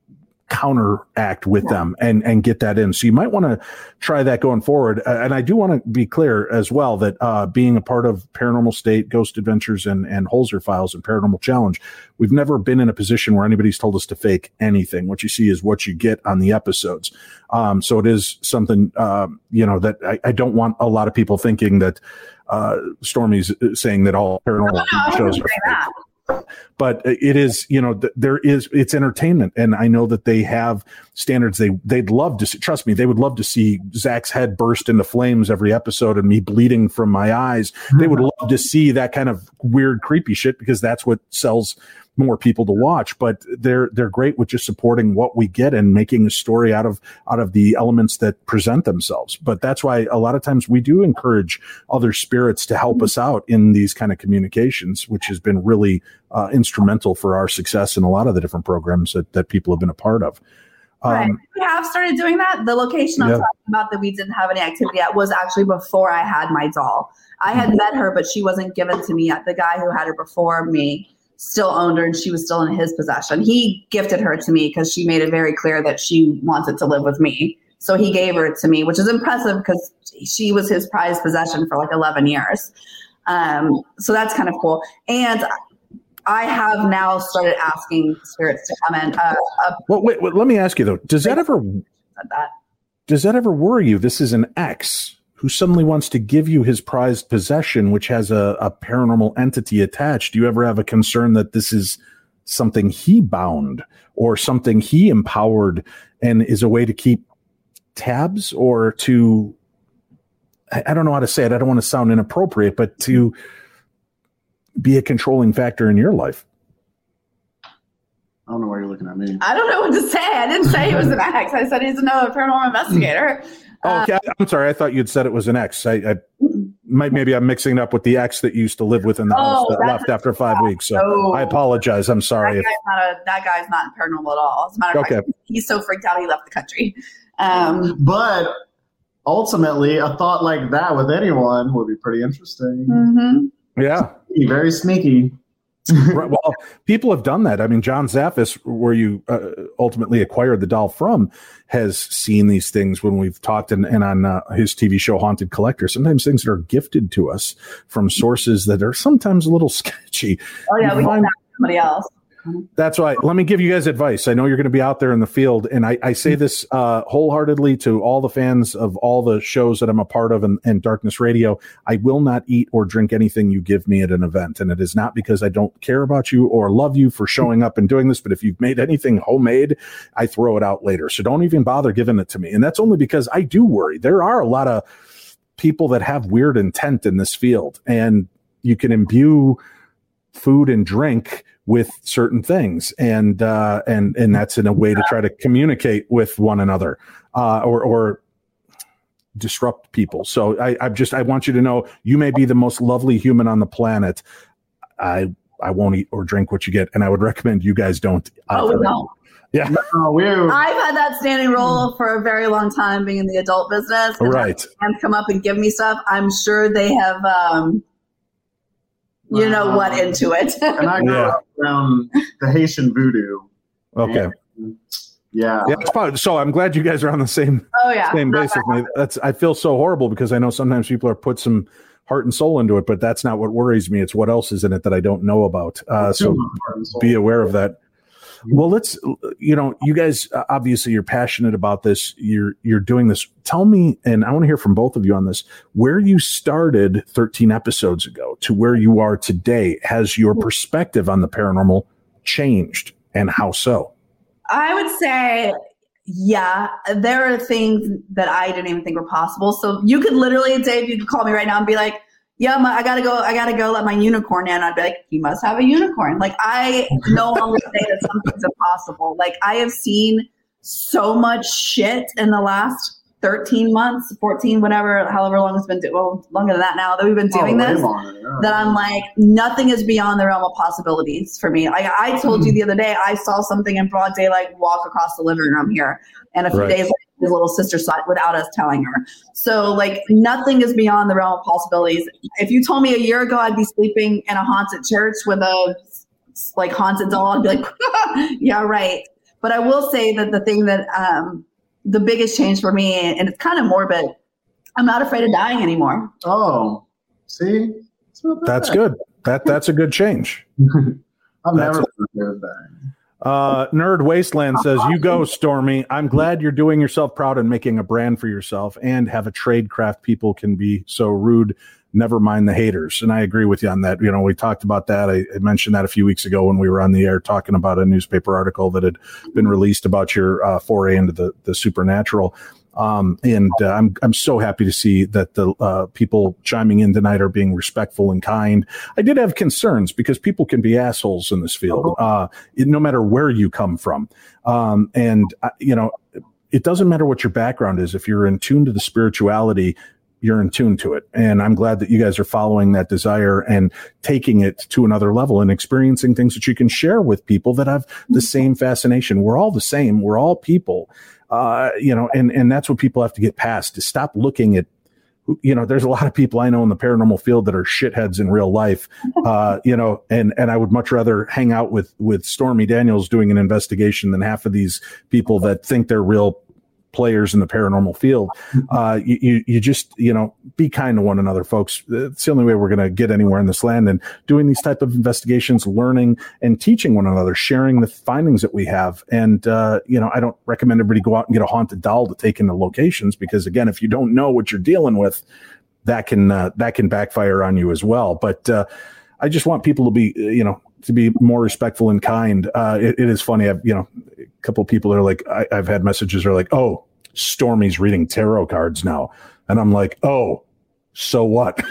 counteract with them and, and get that in. So you might want to try that going forward. Uh, and I do want to be clear as well that uh, being a part of Paranormal State, Ghost Adventures, and, and Holzer Files and Paranormal Challenge, we've never been in a position where anybody's told us to fake anything. What you see is what you get on the episodes. Um, so it is something, uh, you know, that I, I don't want a lot of people thinking that uh, Stormy's saying that all paranormal no, no, shows are fake. But it is, you know, th- there is, it's entertainment. And I know that they have standards. They, they'd love to see, trust me, they would love to see Zach's head burst into flames every episode and me bleeding from my eyes. They would love to see that kind of weird, creepy shit because that's what sells more people to watch. But they're, they're great with just supporting what we get and making a story out of, out of the elements that present themselves. But that's why a lot of times we do encourage other spirits to help us out in these kind of communications, which has been really uh, instrumental for our success in a lot of the different programs that, that people have been a part of. Um, right. We have started doing that. The location I'm yeah. talking about that we didn't have any activity at was actually before I had my doll. I had met her, but she wasn't given to me yet. The guy who had her before me still owned her and she was still in his possession. He gifted her to me because she made it very clear that she wanted to live with me. So he gave her to me, which is impressive because she was his prized possession for like eleven years. Um, so that's kind of cool. And I have now started asking spirits to come in. Uh, uh, well, wait, wait, let me ask you though, does that ever, that. does that ever worry you? This is an ex who suddenly wants to give you his prized possession, which has a, a paranormal entity attached. Do you ever have a concern that this is something he bound or something he empowered and is a way to keep tabs or to, I, I don't know how to say it. I don't want to sound inappropriate, but to be a controlling factor in your life? I don't know why you're looking at me. I don't know what to say. I didn't say he was an ex. I said he's another paranormal investigator. Oh, okay. I'm sorry. I thought you'd said it was an ex. I, I might, maybe I'm mixing it up with the ex that used to live within the Oh, house that that's left after five a- weeks. So Oh. I apologize. I'm sorry. That if- guy's, not a, that guy's not paranormal at all. As a matter of Okay. fact, he's so freaked out he left the country. Um, But ultimately, a thought like that with anyone would be pretty interesting. mhm. yeah. Very sneaky. Right. Well, people have done that. I mean, John Zaffis, where you uh, ultimately acquired the doll from, has seen these things when we've talked and, and on uh, his T V show Haunted Collector. Sometimes things that are gifted to us from sources that are sometimes a little sketchy. Oh, yeah, You we find- found somebody else. That's why. Let me give you guys advice. I know you're going to be out there in the field, and I, I say this uh, wholeheartedly to all the fans of all the shows that I'm a part of and, and Darkness Radio. I will not eat or drink anything you give me at an event, and it is not because I don't care about you or love you for showing up and doing this, but if you've made anything homemade, I throw it out later. So don't even bother giving it to me. And that's only because I do worry. There are a lot of people that have weird intent in this field, and you can imbue food and drink with certain things, and uh, and and that's in a way to try to communicate with one another, uh, or or disrupt people. So I, I just I want you to know you may be the most lovely human on the planet. I I won't eat or drink what you get, and I would recommend you guys don't. Oh, either. no. Yeah, Oh, weird. I've had that standing role for a very long time being in the adult business. And right. fans come up and give me stuff. I'm sure they have, um, you know what, into it. And I grew Yeah. up around the Haitian voodoo. Okay. Yeah. Yeah. It's probably, so I'm glad you guys are on the same Oh, yeah. same base with me. That's I feel so horrible because I know sometimes people are put some heart and soul into it, but that's not what worries me. It's what else is in it that I don't know about. Uh, so be aware of that. Well, let's, you know, you guys, uh, obviously you're passionate about this. You're, you're doing this. Tell me, and I want to hear from both of you on this, where you started thirteen episodes ago to where you are today. Has your perspective on the paranormal changed, and how so? I would say, yeah, there are things that I didn't even think were possible. So you could literally, Dave, you could call me right now and be like, yeah, my, I gotta go. I gotta go let my unicorn in. I'd be like, he must have a unicorn. Like, I no longer say that something's impossible. Like, I have seen so much shit in the last thirteen months, fourteen, whatever, however long it's been, do- well, longer than that now that we've been doing Oh, way this, longer, yeah. that I'm like, nothing is beyond the realm of possibilities for me. Like, I told you the other day, I saw something in broad daylight walk across the living room here. And a few Right. days later, his little sister saw it without us telling her. So, like, nothing is beyond the realm of possibilities. If you told me a year ago I'd be sleeping in a haunted church with a, like, haunted doll, I'd be like, yeah, right. But I will say that the thing that um, the biggest change for me, and it's kind of morbid, I'm not afraid of dying anymore. Oh, see? That's good. That That's a good change. I'm That's never afraid of dying. Uh, Nerd Wasteland says, you go, Stormy. I'm glad you're doing yourself proud and making a brand for yourself and have a trade craft. People can be so rude. Never mind the haters. And I agree with you on that. You know, we talked about that. I, I mentioned that a few weeks ago when we were on the air talking about a newspaper article that had been released about your uh, foray into the, the supernatural. Um, and uh, I'm I'm so happy to see that the uh, people chiming in tonight are being respectful and kind. I did have concerns because people can be assholes in this field, uh, no matter where you come from. Um, and, uh, you know, it doesn't matter what your background is. If you're in tune to the spirituality, you're in tune to it. And I'm glad that you guys are following that desire and taking it to another level and experiencing things that you can share with people that have the same fascination. We're all the same. We're all people. Uh, you know, and, and that's what people have to get past, to stop looking at, you know, there's a lot of people I know in the paranormal field that are shitheads in real life, uh, you know, and, and I would much rather hang out with, with Stormy Daniels doing an investigation than half of these people that think they're real players in the paranormal field. Uh, you, you, you just, you know, be kind to one another, folks. It's the only way we're going to get anywhere in this land. And doing these type of investigations, learning and teaching one another, sharing the findings that we have. And, uh, you know, I don't recommend everybody go out and get a haunted doll to take into locations, because again, if you don't know what you're dealing with, that can, uh, that can backfire on you as well. But, uh, I just want people to be, you know, to be more respectful and kind. Uh, it, it is funny. I've, you know, a couple of people are like, I, I've had messages are like, oh, Stormy's reading tarot cards now. And I'm like, oh, so what?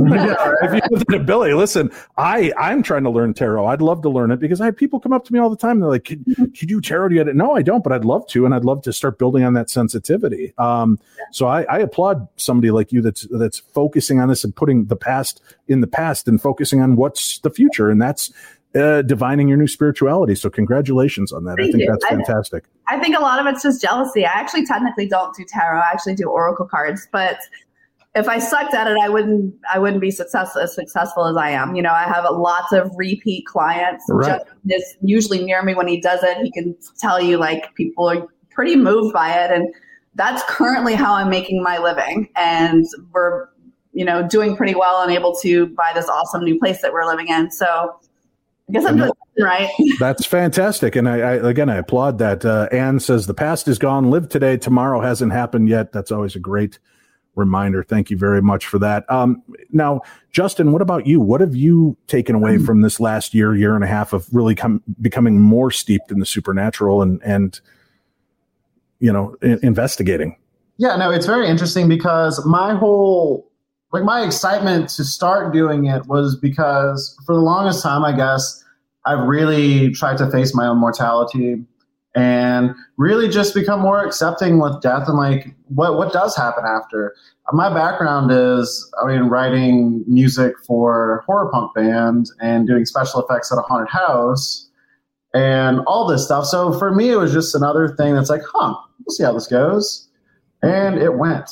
If you have the ability, listen, I, I'm trying to learn tarot. I'd love to learn it because I have people come up to me all the time. They're like, can, can you do tarot? Do you get it? No, I don't, but I'd love to. And I'd love to start building on that sensitivity. Um, so I, I applaud somebody like you that's, that's focusing on this and putting the past in the past and focusing on what's the future. And that's, Uh, divining your new spirituality. So congratulations on that. Thank I think you. that's fantastic. I, I think a lot of it's just jealousy. I actually technically don't do tarot. I actually do oracle cards, but if I sucked at it, I wouldn't, I wouldn't be successful as successful as I am. You know, I have lots of repeat clients. Right. Justin is usually near me when he does it. He can tell you like people are pretty moved by it. And that's currently how I'm making my living. And we're, you know, doing pretty well and able to buy this awesome new place that we're living in. So I guess I'm doing something right. That's fantastic. And I, I again, I applaud that. Uh, Anne says the past is gone. Live today. Tomorrow hasn't happened yet. That's always a great reminder. Thank you very much for that. Um, now, Justin, what about you? What have you taken away from this last year, year and a half of really come, becoming more steeped in the supernatural and, and, you know, in, investigating? Yeah, no, it's very interesting because my whole, like my excitement to start doing it was because for the longest time, I guess, I've really tried to face my own mortality and really just become more accepting with death and like what, what does happen after. My background is, I mean, writing music for a horror punk band and doing special effects at a haunted house and all this stuff. So for me, it was just another thing that's like, huh, we'll see how this goes. And it went.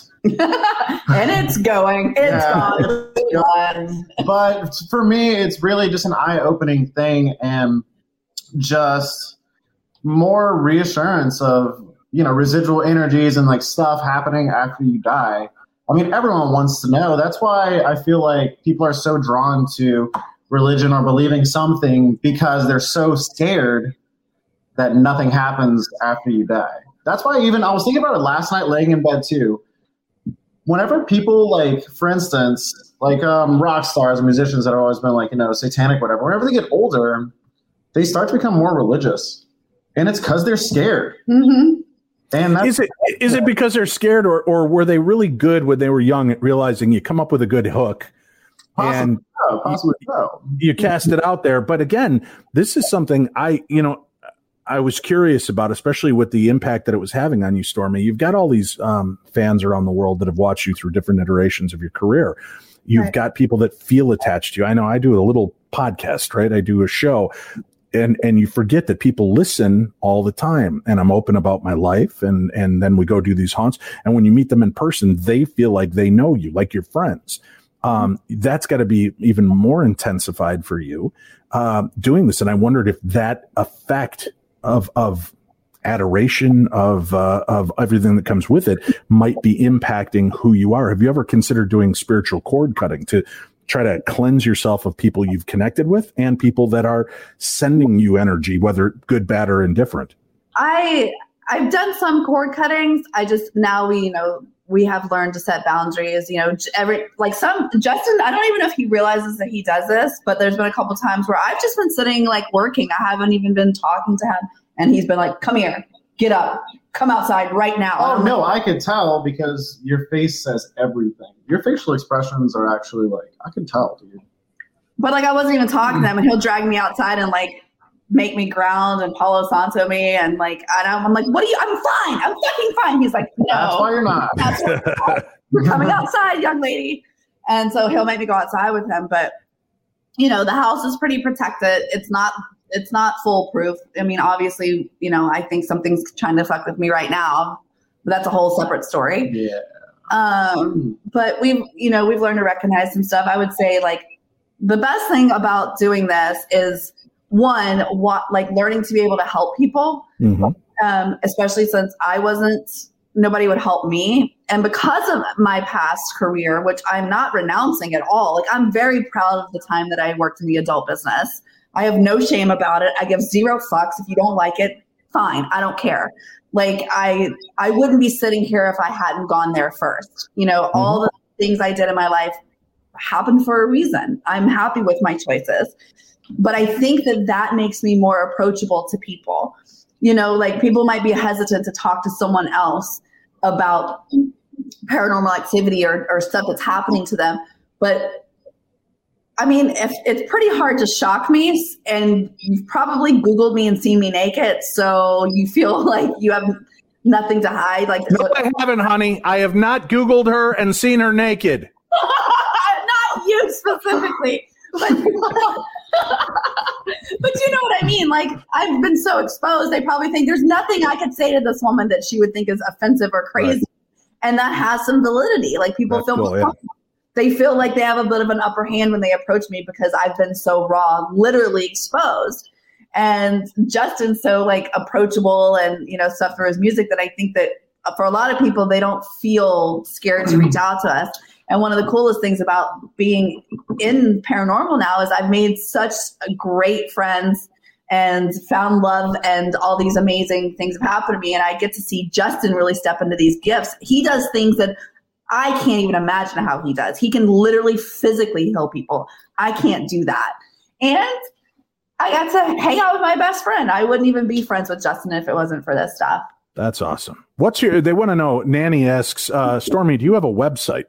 And it's going. It's Yeah. gone. It's gone. But for me, it's really just an eye-opening thing and just more reassurance of, you know, residual energies and like stuff happening after you die. I mean, everyone wants to know. That's why I feel like people are so drawn to religion or believing something because they're so scared that nothing happens after you die. That's why even I was thinking about it last night laying in bed too. Whenever people like, for instance, like um, rock stars and musicians that have always been like, you know, satanic, whatever, whenever they get older, they start to become more religious. And it's because they're scared. Mm-hmm. And that's, Is it is it because they're scared, or or were they really good when they were young at realizing you come up with a good hook possibly, and so, possibly so. you cast it out there? But again, this is something I, you know, I was curious about, especially with the impact that it was having on you, Stormy. You've got all these um, fans around the world that have watched you through different iterations of your career. You've Right. got people that feel attached to you. I know I do a little podcast, right? I do a show. And and you forget that people listen all the time, and I'm open about my life, and and then we go do these haunts. And when you meet them in person, they feel like they know you, like your friends. Um, that's got to be even more intensified for you uh, doing this. And I wondered if that effect of of adoration of uh, of everything that comes with it might be impacting who you are. Have you ever considered doing spiritual cord cutting to try to cleanse yourself of people you've connected with and people that are sending you energy, whether good, bad, or indifferent? I I've done some cord cuttings. I just now we you know we have learned to set boundaries. You know, every like some Justin. I don't even know if he realizes that he does this, but there's been a couple times where I've just been sitting like working. I haven't even been talking to him, and he's been like, "Come here, get up, come outside right now." Oh no, like, I could tell because your face says everything. Your facial expressions are actually like I can tell, dude. But like I wasn't even talking to him, and he'll drag me outside and like make me ground and Palo Santo me, and like and I'm like, "What are you? I'm fine. I'm fucking fine." He's like, "No, that's why you're not. That's why you're coming outside, young lady." And so he'll make me go outside with him. But you know, the house is pretty protected. It's not. It's not foolproof. I mean, obviously, you know, I think something's trying to fuck with me right now, but that's a whole separate story. Yeah. Um, but we've, you know, we've learned to recognize some stuff. I would say like the best thing about doing this is one, what, like learning to be able to help people, mm-hmm. um, especially since I wasn't, nobody would help me. And because of my past career, which I'm not renouncing at all, like I'm very proud of the time that I worked in the adult business. I have no shame about it. I give zero fucks. If you don't like it, fine. I don't care. Like I, I wouldn't be sitting here if I hadn't gone there first. You know, mm-hmm. all the things I did in my life happened for a reason. I'm happy with my choices, but I think that that makes me more approachable to people. You know, like people might be hesitant to talk to someone else about paranormal activity or, or stuff that's happening to them, but I mean, if, it's pretty hard to shock me, and you've probably Googled me and seen me naked, so you feel like you have nothing to hide. Like, no, I haven't, honey. I have not Googled her and seen her naked. Not you specifically, but, but you know what I mean. Like, I've been so exposed. They probably think there's nothing I could say to this woman that she would think is offensive or crazy, right. And that has some validity. Like people That's feel. Cool, yeah. They feel like they have a bit of an upper hand when they approach me because I've been so raw, literally exposed. And Justin's so like approachable and, you know, stuff through his music that I think that for a lot of people, they don't feel scared to reach out to us. And one of the coolest things about being in paranormal now is I've made such great friends and found love, and all these amazing things have happened to me. And I get to see Justin really step into these gifts. He does things that I can't even imagine how he does. He can literally physically heal people. I can't do that. And I got to hang out with my best friend. I wouldn't even be friends with Justin if it wasn't for this stuff. That's awesome. What's your, they want to know, Nanny asks, uh, Stormy, do you have a website?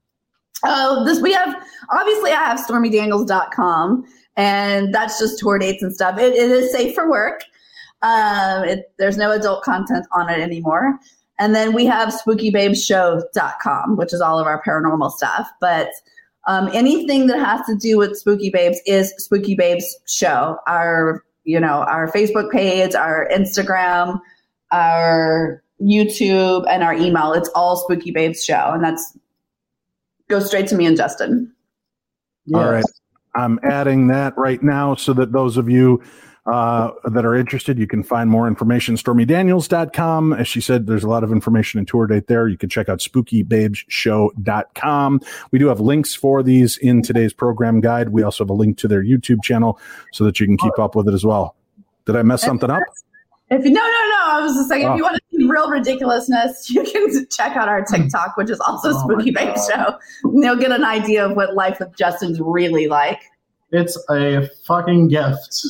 Oh, this, we have, obviously I have stormy daniels dot com, and that's just tour dates and stuff. It, it is safe for work. Um, it, there's no adult content on it anymore. And then we have spooky babes show dot com, which is all of our paranormal stuff. But um, anything that has to do with Spooky Babes is Spooky Babes Show. Our, you know, our Facebook page, our Instagram, our YouTube, and our email. It's all Spooky Babes Show. And that's goes straight to me and Justin. Yes. All right. I'm adding that right now so that those of you uh, that are interested, you can find more information. stormy daniels dot com. As she said, there's a lot of information and tour date there. You can check out spooky babes show dot com. We do have links for these in today's program guide. We also have a link to their YouTube channel so that you can keep up with it as well. Did I mess something up? If you, no, no, no. I was just saying, oh. if you want to see real ridiculousness, you can check out our TikTok, which is also oh Spooky Babe Show. You'll get an idea of what life with Justin's really like. It's a fucking gift.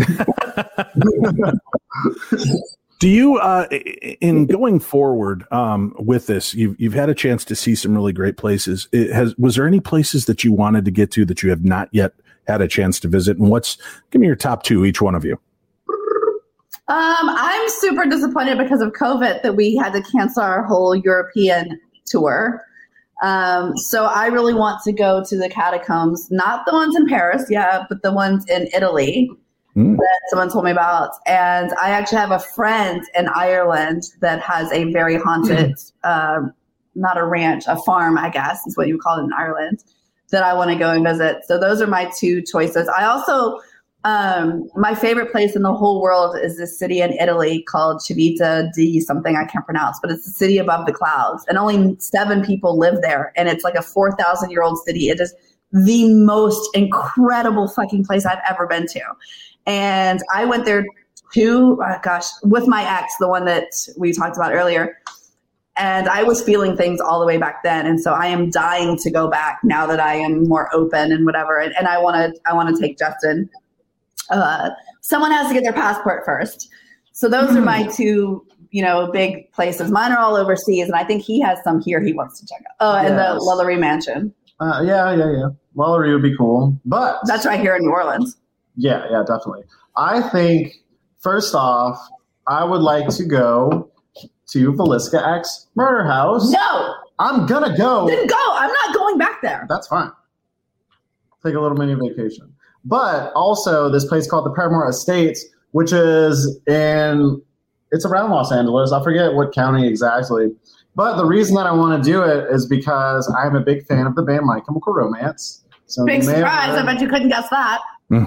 Do you, uh, in going forward um, with this, you've you've had a chance to see some really great places. It has was there any places that you wanted to get to that you have not yet had a chance to visit? And what's give me your top two, each one of you. Um, I'm super disappointed because of COVID that we had to cancel our whole European tour. Um, so I really want to go to the catacombs, not the ones in Paris, yeah, but the ones in Italy. Mm. That someone told me about. And I actually have a friend in Ireland that has a very haunted, mm. uh, not a ranch, a farm, I guess is what you would call it in Ireland, that I want to go and visit. So those are my two choices. I also Um, my favorite place in the whole world is this city in Italy called Civita di something I can't pronounce, but it's the city above the clouds, and only seven people live there, and it's like a four thousand year old city. It is the most incredible fucking place I've ever been to, and I went there to uh, gosh with my ex, the one that we talked about earlier. And I was feeling things all the way back then. And so I am dying to go back now that I am more open and whatever. And, and I want to, I want to take Justin. Uh, someone has to get their passport first. So those are my two, you know, big places. Mine are all overseas. And I think he has some here he wants to check out. Oh, and yes. the Lullery Mansion. Uh, yeah, yeah, yeah. Lullery would be cool. But that's right here in New Orleans. Yeah, yeah, definitely. I think, first off, I would like to go to Villisca X Murder House. No! I'm gonna go. Then go. I'm not going back there. That's fine. Take a little mini vacation. But also this place called the Paramore Estates, which is in, it's around Los Angeles. I forget what county exactly. But the reason that I want to do it is because I'm a big fan of the band My Chemical Romance. So big surprise. I bet you couldn't guess that.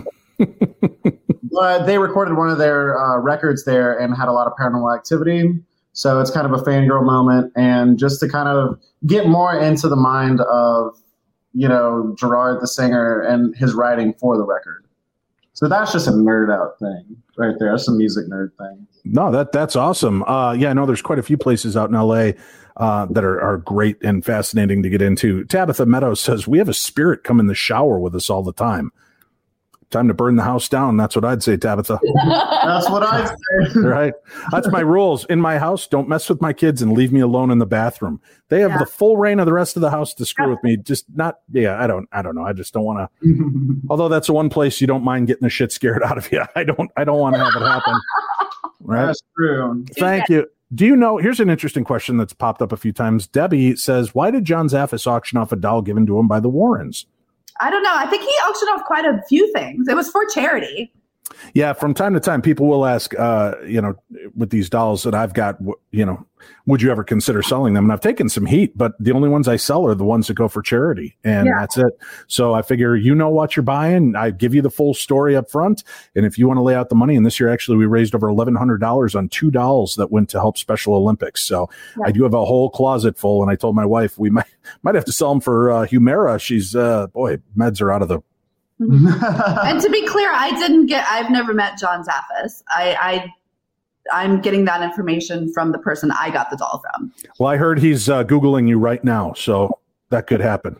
But they recorded one of their uh, records there and had a lot of paranormal activity. So it's kind of a fangirl moment, and just to kind of get more into the mind of, you know, Gerard the singer and his writing for the record. So that's just a nerd out thing right there. That's a music nerd thing. No, that that's awesome. Uh, yeah, I know there's quite a few places out in L A uh, that are, are great and fascinating to get into. Tabitha Meadows says, we have a spirit come in the shower with us all the time. Time to burn the house down. That's what I'd say, Tabitha. That's what I'd say. Right. That's my rules. In my house, don't mess with my kids and leave me alone in the bathroom. They have yeah. the full reign of the rest of the house to screw with me. Just not, yeah, I don't, I don't know. I just don't want to, although that's the one place you don't mind getting the shit scared out of you. I don't, I don't want to have it happen. Right. That's true. Thank you. Do you know, here's an interesting question that's popped up a few times. Debbie says, why did John Zaffis auction off a doll given to him by the Warrens? I don't know. I think he auctioned off quite a few things. It was for charity. Yeah, from time to time, people will ask, uh, you know, with these dolls that I've got, you know, would you ever consider selling them? And I've taken some heat, but the only ones I sell are the ones that go for charity. And yeah. that's it. So I figure, you know what you're buying. I give you the full story up front. And if you want to lay out the money, and this year, actually, we raised over eleven hundred dollars on two dolls that went to help Special Olympics. So yeah. I do have a whole closet full. And I told my wife, we might, might have to sell them for uh, Humira. She's, uh, boy, meds are out of the and to be clear, I didn't get, I've never met John Zaffis. I, I, I'm getting that information from the person I got the doll from. Well, I heard he's uh, Googling you right now, so that could happen.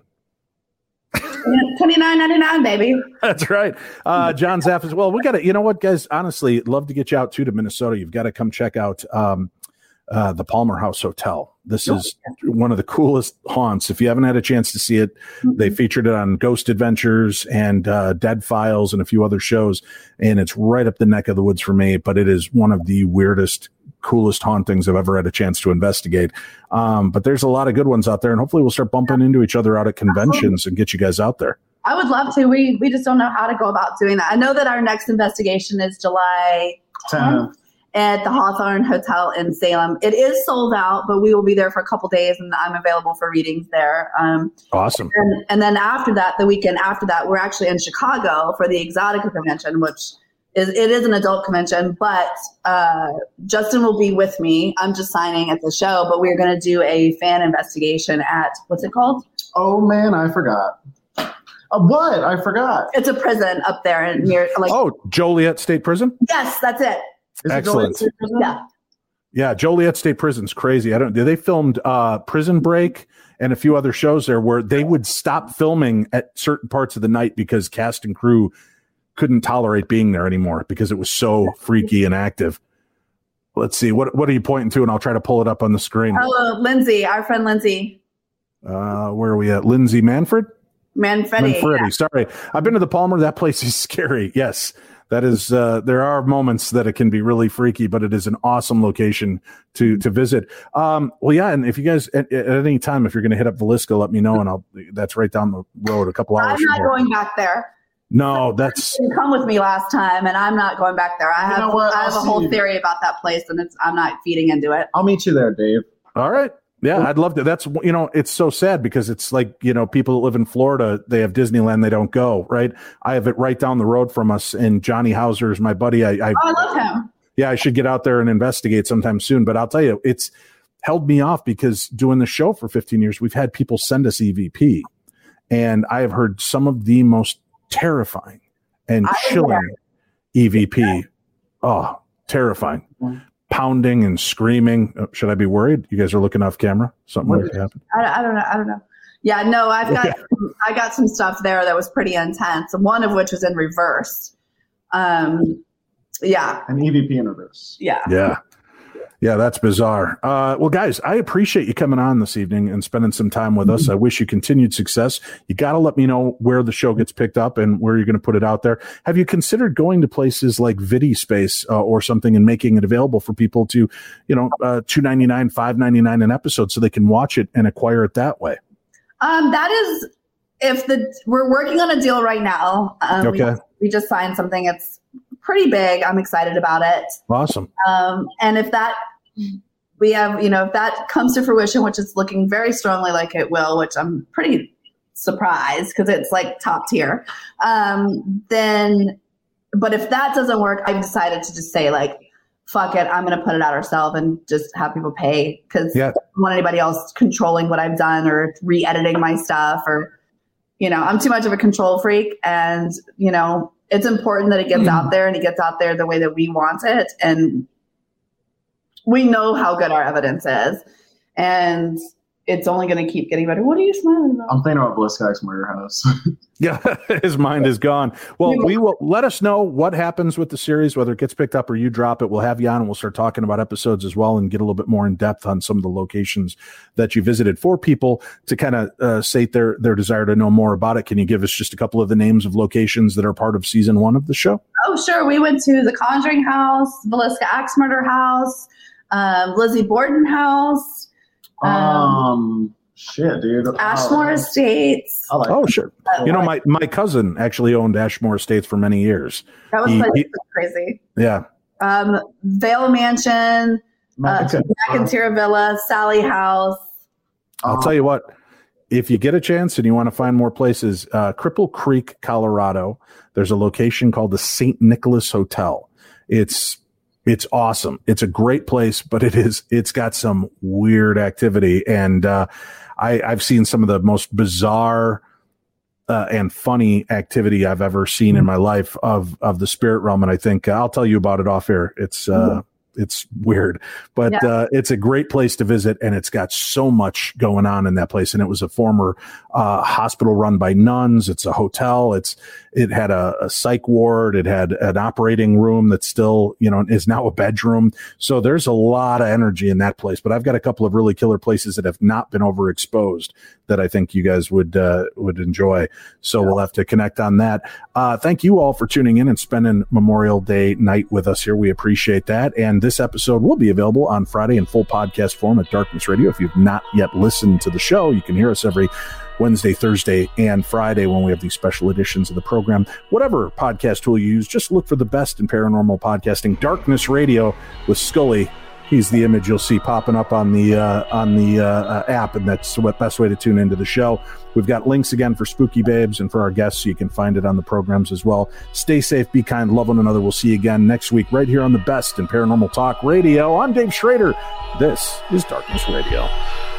twenty-nine ninety-nine, baby. That's right. Uh, John Zaffis. Well, we got to, you know what, guys, honestly, love to get you out too to Minnesota. You've got to come check out um, uh, the Palmer House Hotel. This is one of the coolest haunts. If you haven't had a chance to see it, mm-hmm. they featured it on Ghost Adventures and uh, Dead Files and a few other shows. And it's right up the neck of the woods for me, but it is one of the weirdest, coolest hauntings I've ever had a chance to investigate. Um, but there's a lot of good ones out there, and hopefully we'll start bumping into each other out at conventions and get you guys out there. I would love to. We we just don't know how to go about doing that. I know that our next investigation is July tenth. At the Hawthorne Hotel in Salem. It is sold out, but we will be there for a couple days, and I'm available for readings there. Um, awesome. And, and then after that, the weekend after that, we're actually in Chicago for the Exotica convention, which is it is an adult convention, but uh, Justin will be with me. I'm just signing at the show, but we're going to do a fan investigation at, what's it called? Oh, man, I forgot. Uh, what? I forgot. It's a prison up there near. Like, oh, Joliet State Prison? Yes, that's it. Is Excellent. It yeah. Yeah, Joliet State Prison's crazy. I don't. They filmed uh, Prison Break and a few other shows there where they would stop filming at certain parts of the night because cast and crew couldn't tolerate being there anymore because it was so freaky and active. Let's see. What What are you pointing to? And I'll try to pull it up on the screen. Oh, Lindsay, our friend Lindsay. Uh, where are we at? Lindsay Manfred? Manfredi. Manfredi. Yeah. Sorry. I've been to the Palmer. That place is scary. Yes. That is, uh, there are moments that it can be really freaky, but it is an awesome location to to visit. Um, well, yeah, and if you guys at, at any time, if you're going to hit up Villisca, let me know, and I'll. That's right down the road, a couple hours. I'm not from going back there. No, that's. You come with me last time, and I'm not going back there. I have, You know what? I have I'll a whole see you. theory about that place, and it's I'm not feeding into it. I'll meet you there, Dave. All right. Yeah, I'd love to. That's, you know, it's so sad because it's like, you know, people that live in Florida, they have Disneyland, they don't go, right? I have it right down the road from us, and Johnny Hauser is my buddy. I, I, oh, I love him. Yeah, I should get out there and investigate sometime soon. But I'll tell you, it's held me off because doing the show for fifteen years, we've had people send us E V P, and I have heard some of the most terrifying and chilling E V P. Oh, terrifying. Pounding and screaming. Oh, should I be worried? You guys are looking off camera. Something like that happened. I, I don't know. I don't know. Yeah, no, I've got I got some stuff there that was pretty intense. One of which was in reverse. Um, yeah, an E V P in reverse. Yeah, yeah, yeah. That's bizarre. Uh, well, guys, I appreciate you coming on this evening and spending some time with us. I wish you continued success. You got to let me know where the show gets picked up and where you're going to put it out there. Have you considered going to places like VidiSpace uh, or something and making it available for people to, you know, uh, two ninety-nine, five ninety-nine an episode so they can watch it and acquire it that way? Um, that is, if the we're working on a deal right now. Um, okay. We, we just signed something. It's pretty big. I'm excited about it. Awesome. Um, and if that we have, you know, if that comes to fruition, which is looking very strongly like it will, which I'm pretty surprised because it's like top tier. Um, then, but if that doesn't work, I've decided to just say like, fuck it, I'm going to put it out ourselves and just have people pay because yeah. I don't want anybody else controlling what I've done or re-editing my stuff or, you know, I'm too much of a control freak, and, you know, it's important that it gets mm. out there and it gets out there the way that we want it. And we know how good our evidence is, and it's only going to keep getting better. What are you smiling about? I'm thinking about Bliss Guy's Murder House. Yeah, his mind is gone. Well, we will let us know what happens with the series, whether it gets picked up or you drop it. We'll have you on and we'll start talking about episodes as well and get a little bit more in depth on some of the locations that you visited. For people to kind of uh, state their, their desire to know more about it, can you give us just a couple of the names of locations that are part of season one of the show? Oh, sure. We went to the Conjuring House, Villisca Axe Murder House, um, Lizzie Borden House. Um, um shit, dude. Ashmore oh, Estates. I like oh, sure. Uh, you know, my, my cousin actually owned Ashmore Estates for many years. That was he, he, he, crazy. Yeah. Um, Vale Mansion, uh, McIntyre Villa, Sally House. I'll tell you what, if you get a chance and you want to find more places, uh, Cripple Creek, Colorado, there's a location called the Saint Nicholas Hotel. It's It's awesome. It's a great place, but it is, it's got some weird activity. And, uh, I, I've seen some of the most bizarre, uh, and funny activity I've ever seen in my life of, of the spirit realm. And I think uh, I'll tell you about it off air. It's, uh, it's weird, but, yeah. uh, it's a great place to visit, and it's got so much going on in that place. And it was a former, uh, hospital run by nuns. It's a hotel. It's, it had a, a psych ward. It had an operating room that still, you know, is now a bedroom. So there's a lot of energy in that place, but I've got a couple of really killer places that have not been overexposed that I think you guys would, uh, would enjoy. So yeah. We'll have to connect on that. Uh, thank you all for tuning in and spending Memorial Day night with us here. We appreciate that. And this episode will be available on Friday in full podcast form at Darkness Radio. If you've not yet listened to the show, you can hear us every Wednesday, Thursday, and Friday when we have these special editions of the program. Whatever podcast tool you use, just look for the best in paranormal podcasting. Darkness Radio with Scully. He's the image you'll see popping up on the uh, on the uh, uh, app, and that's the best way to tune into the show. We've got links again for Spooky Babes and for our guests, so you can find it on the programs as well. Stay safe, be kind, love one another. We'll see you again next week right here on the best in paranormal talk radio. I'm Dave Schrader. This is Darkness Radio.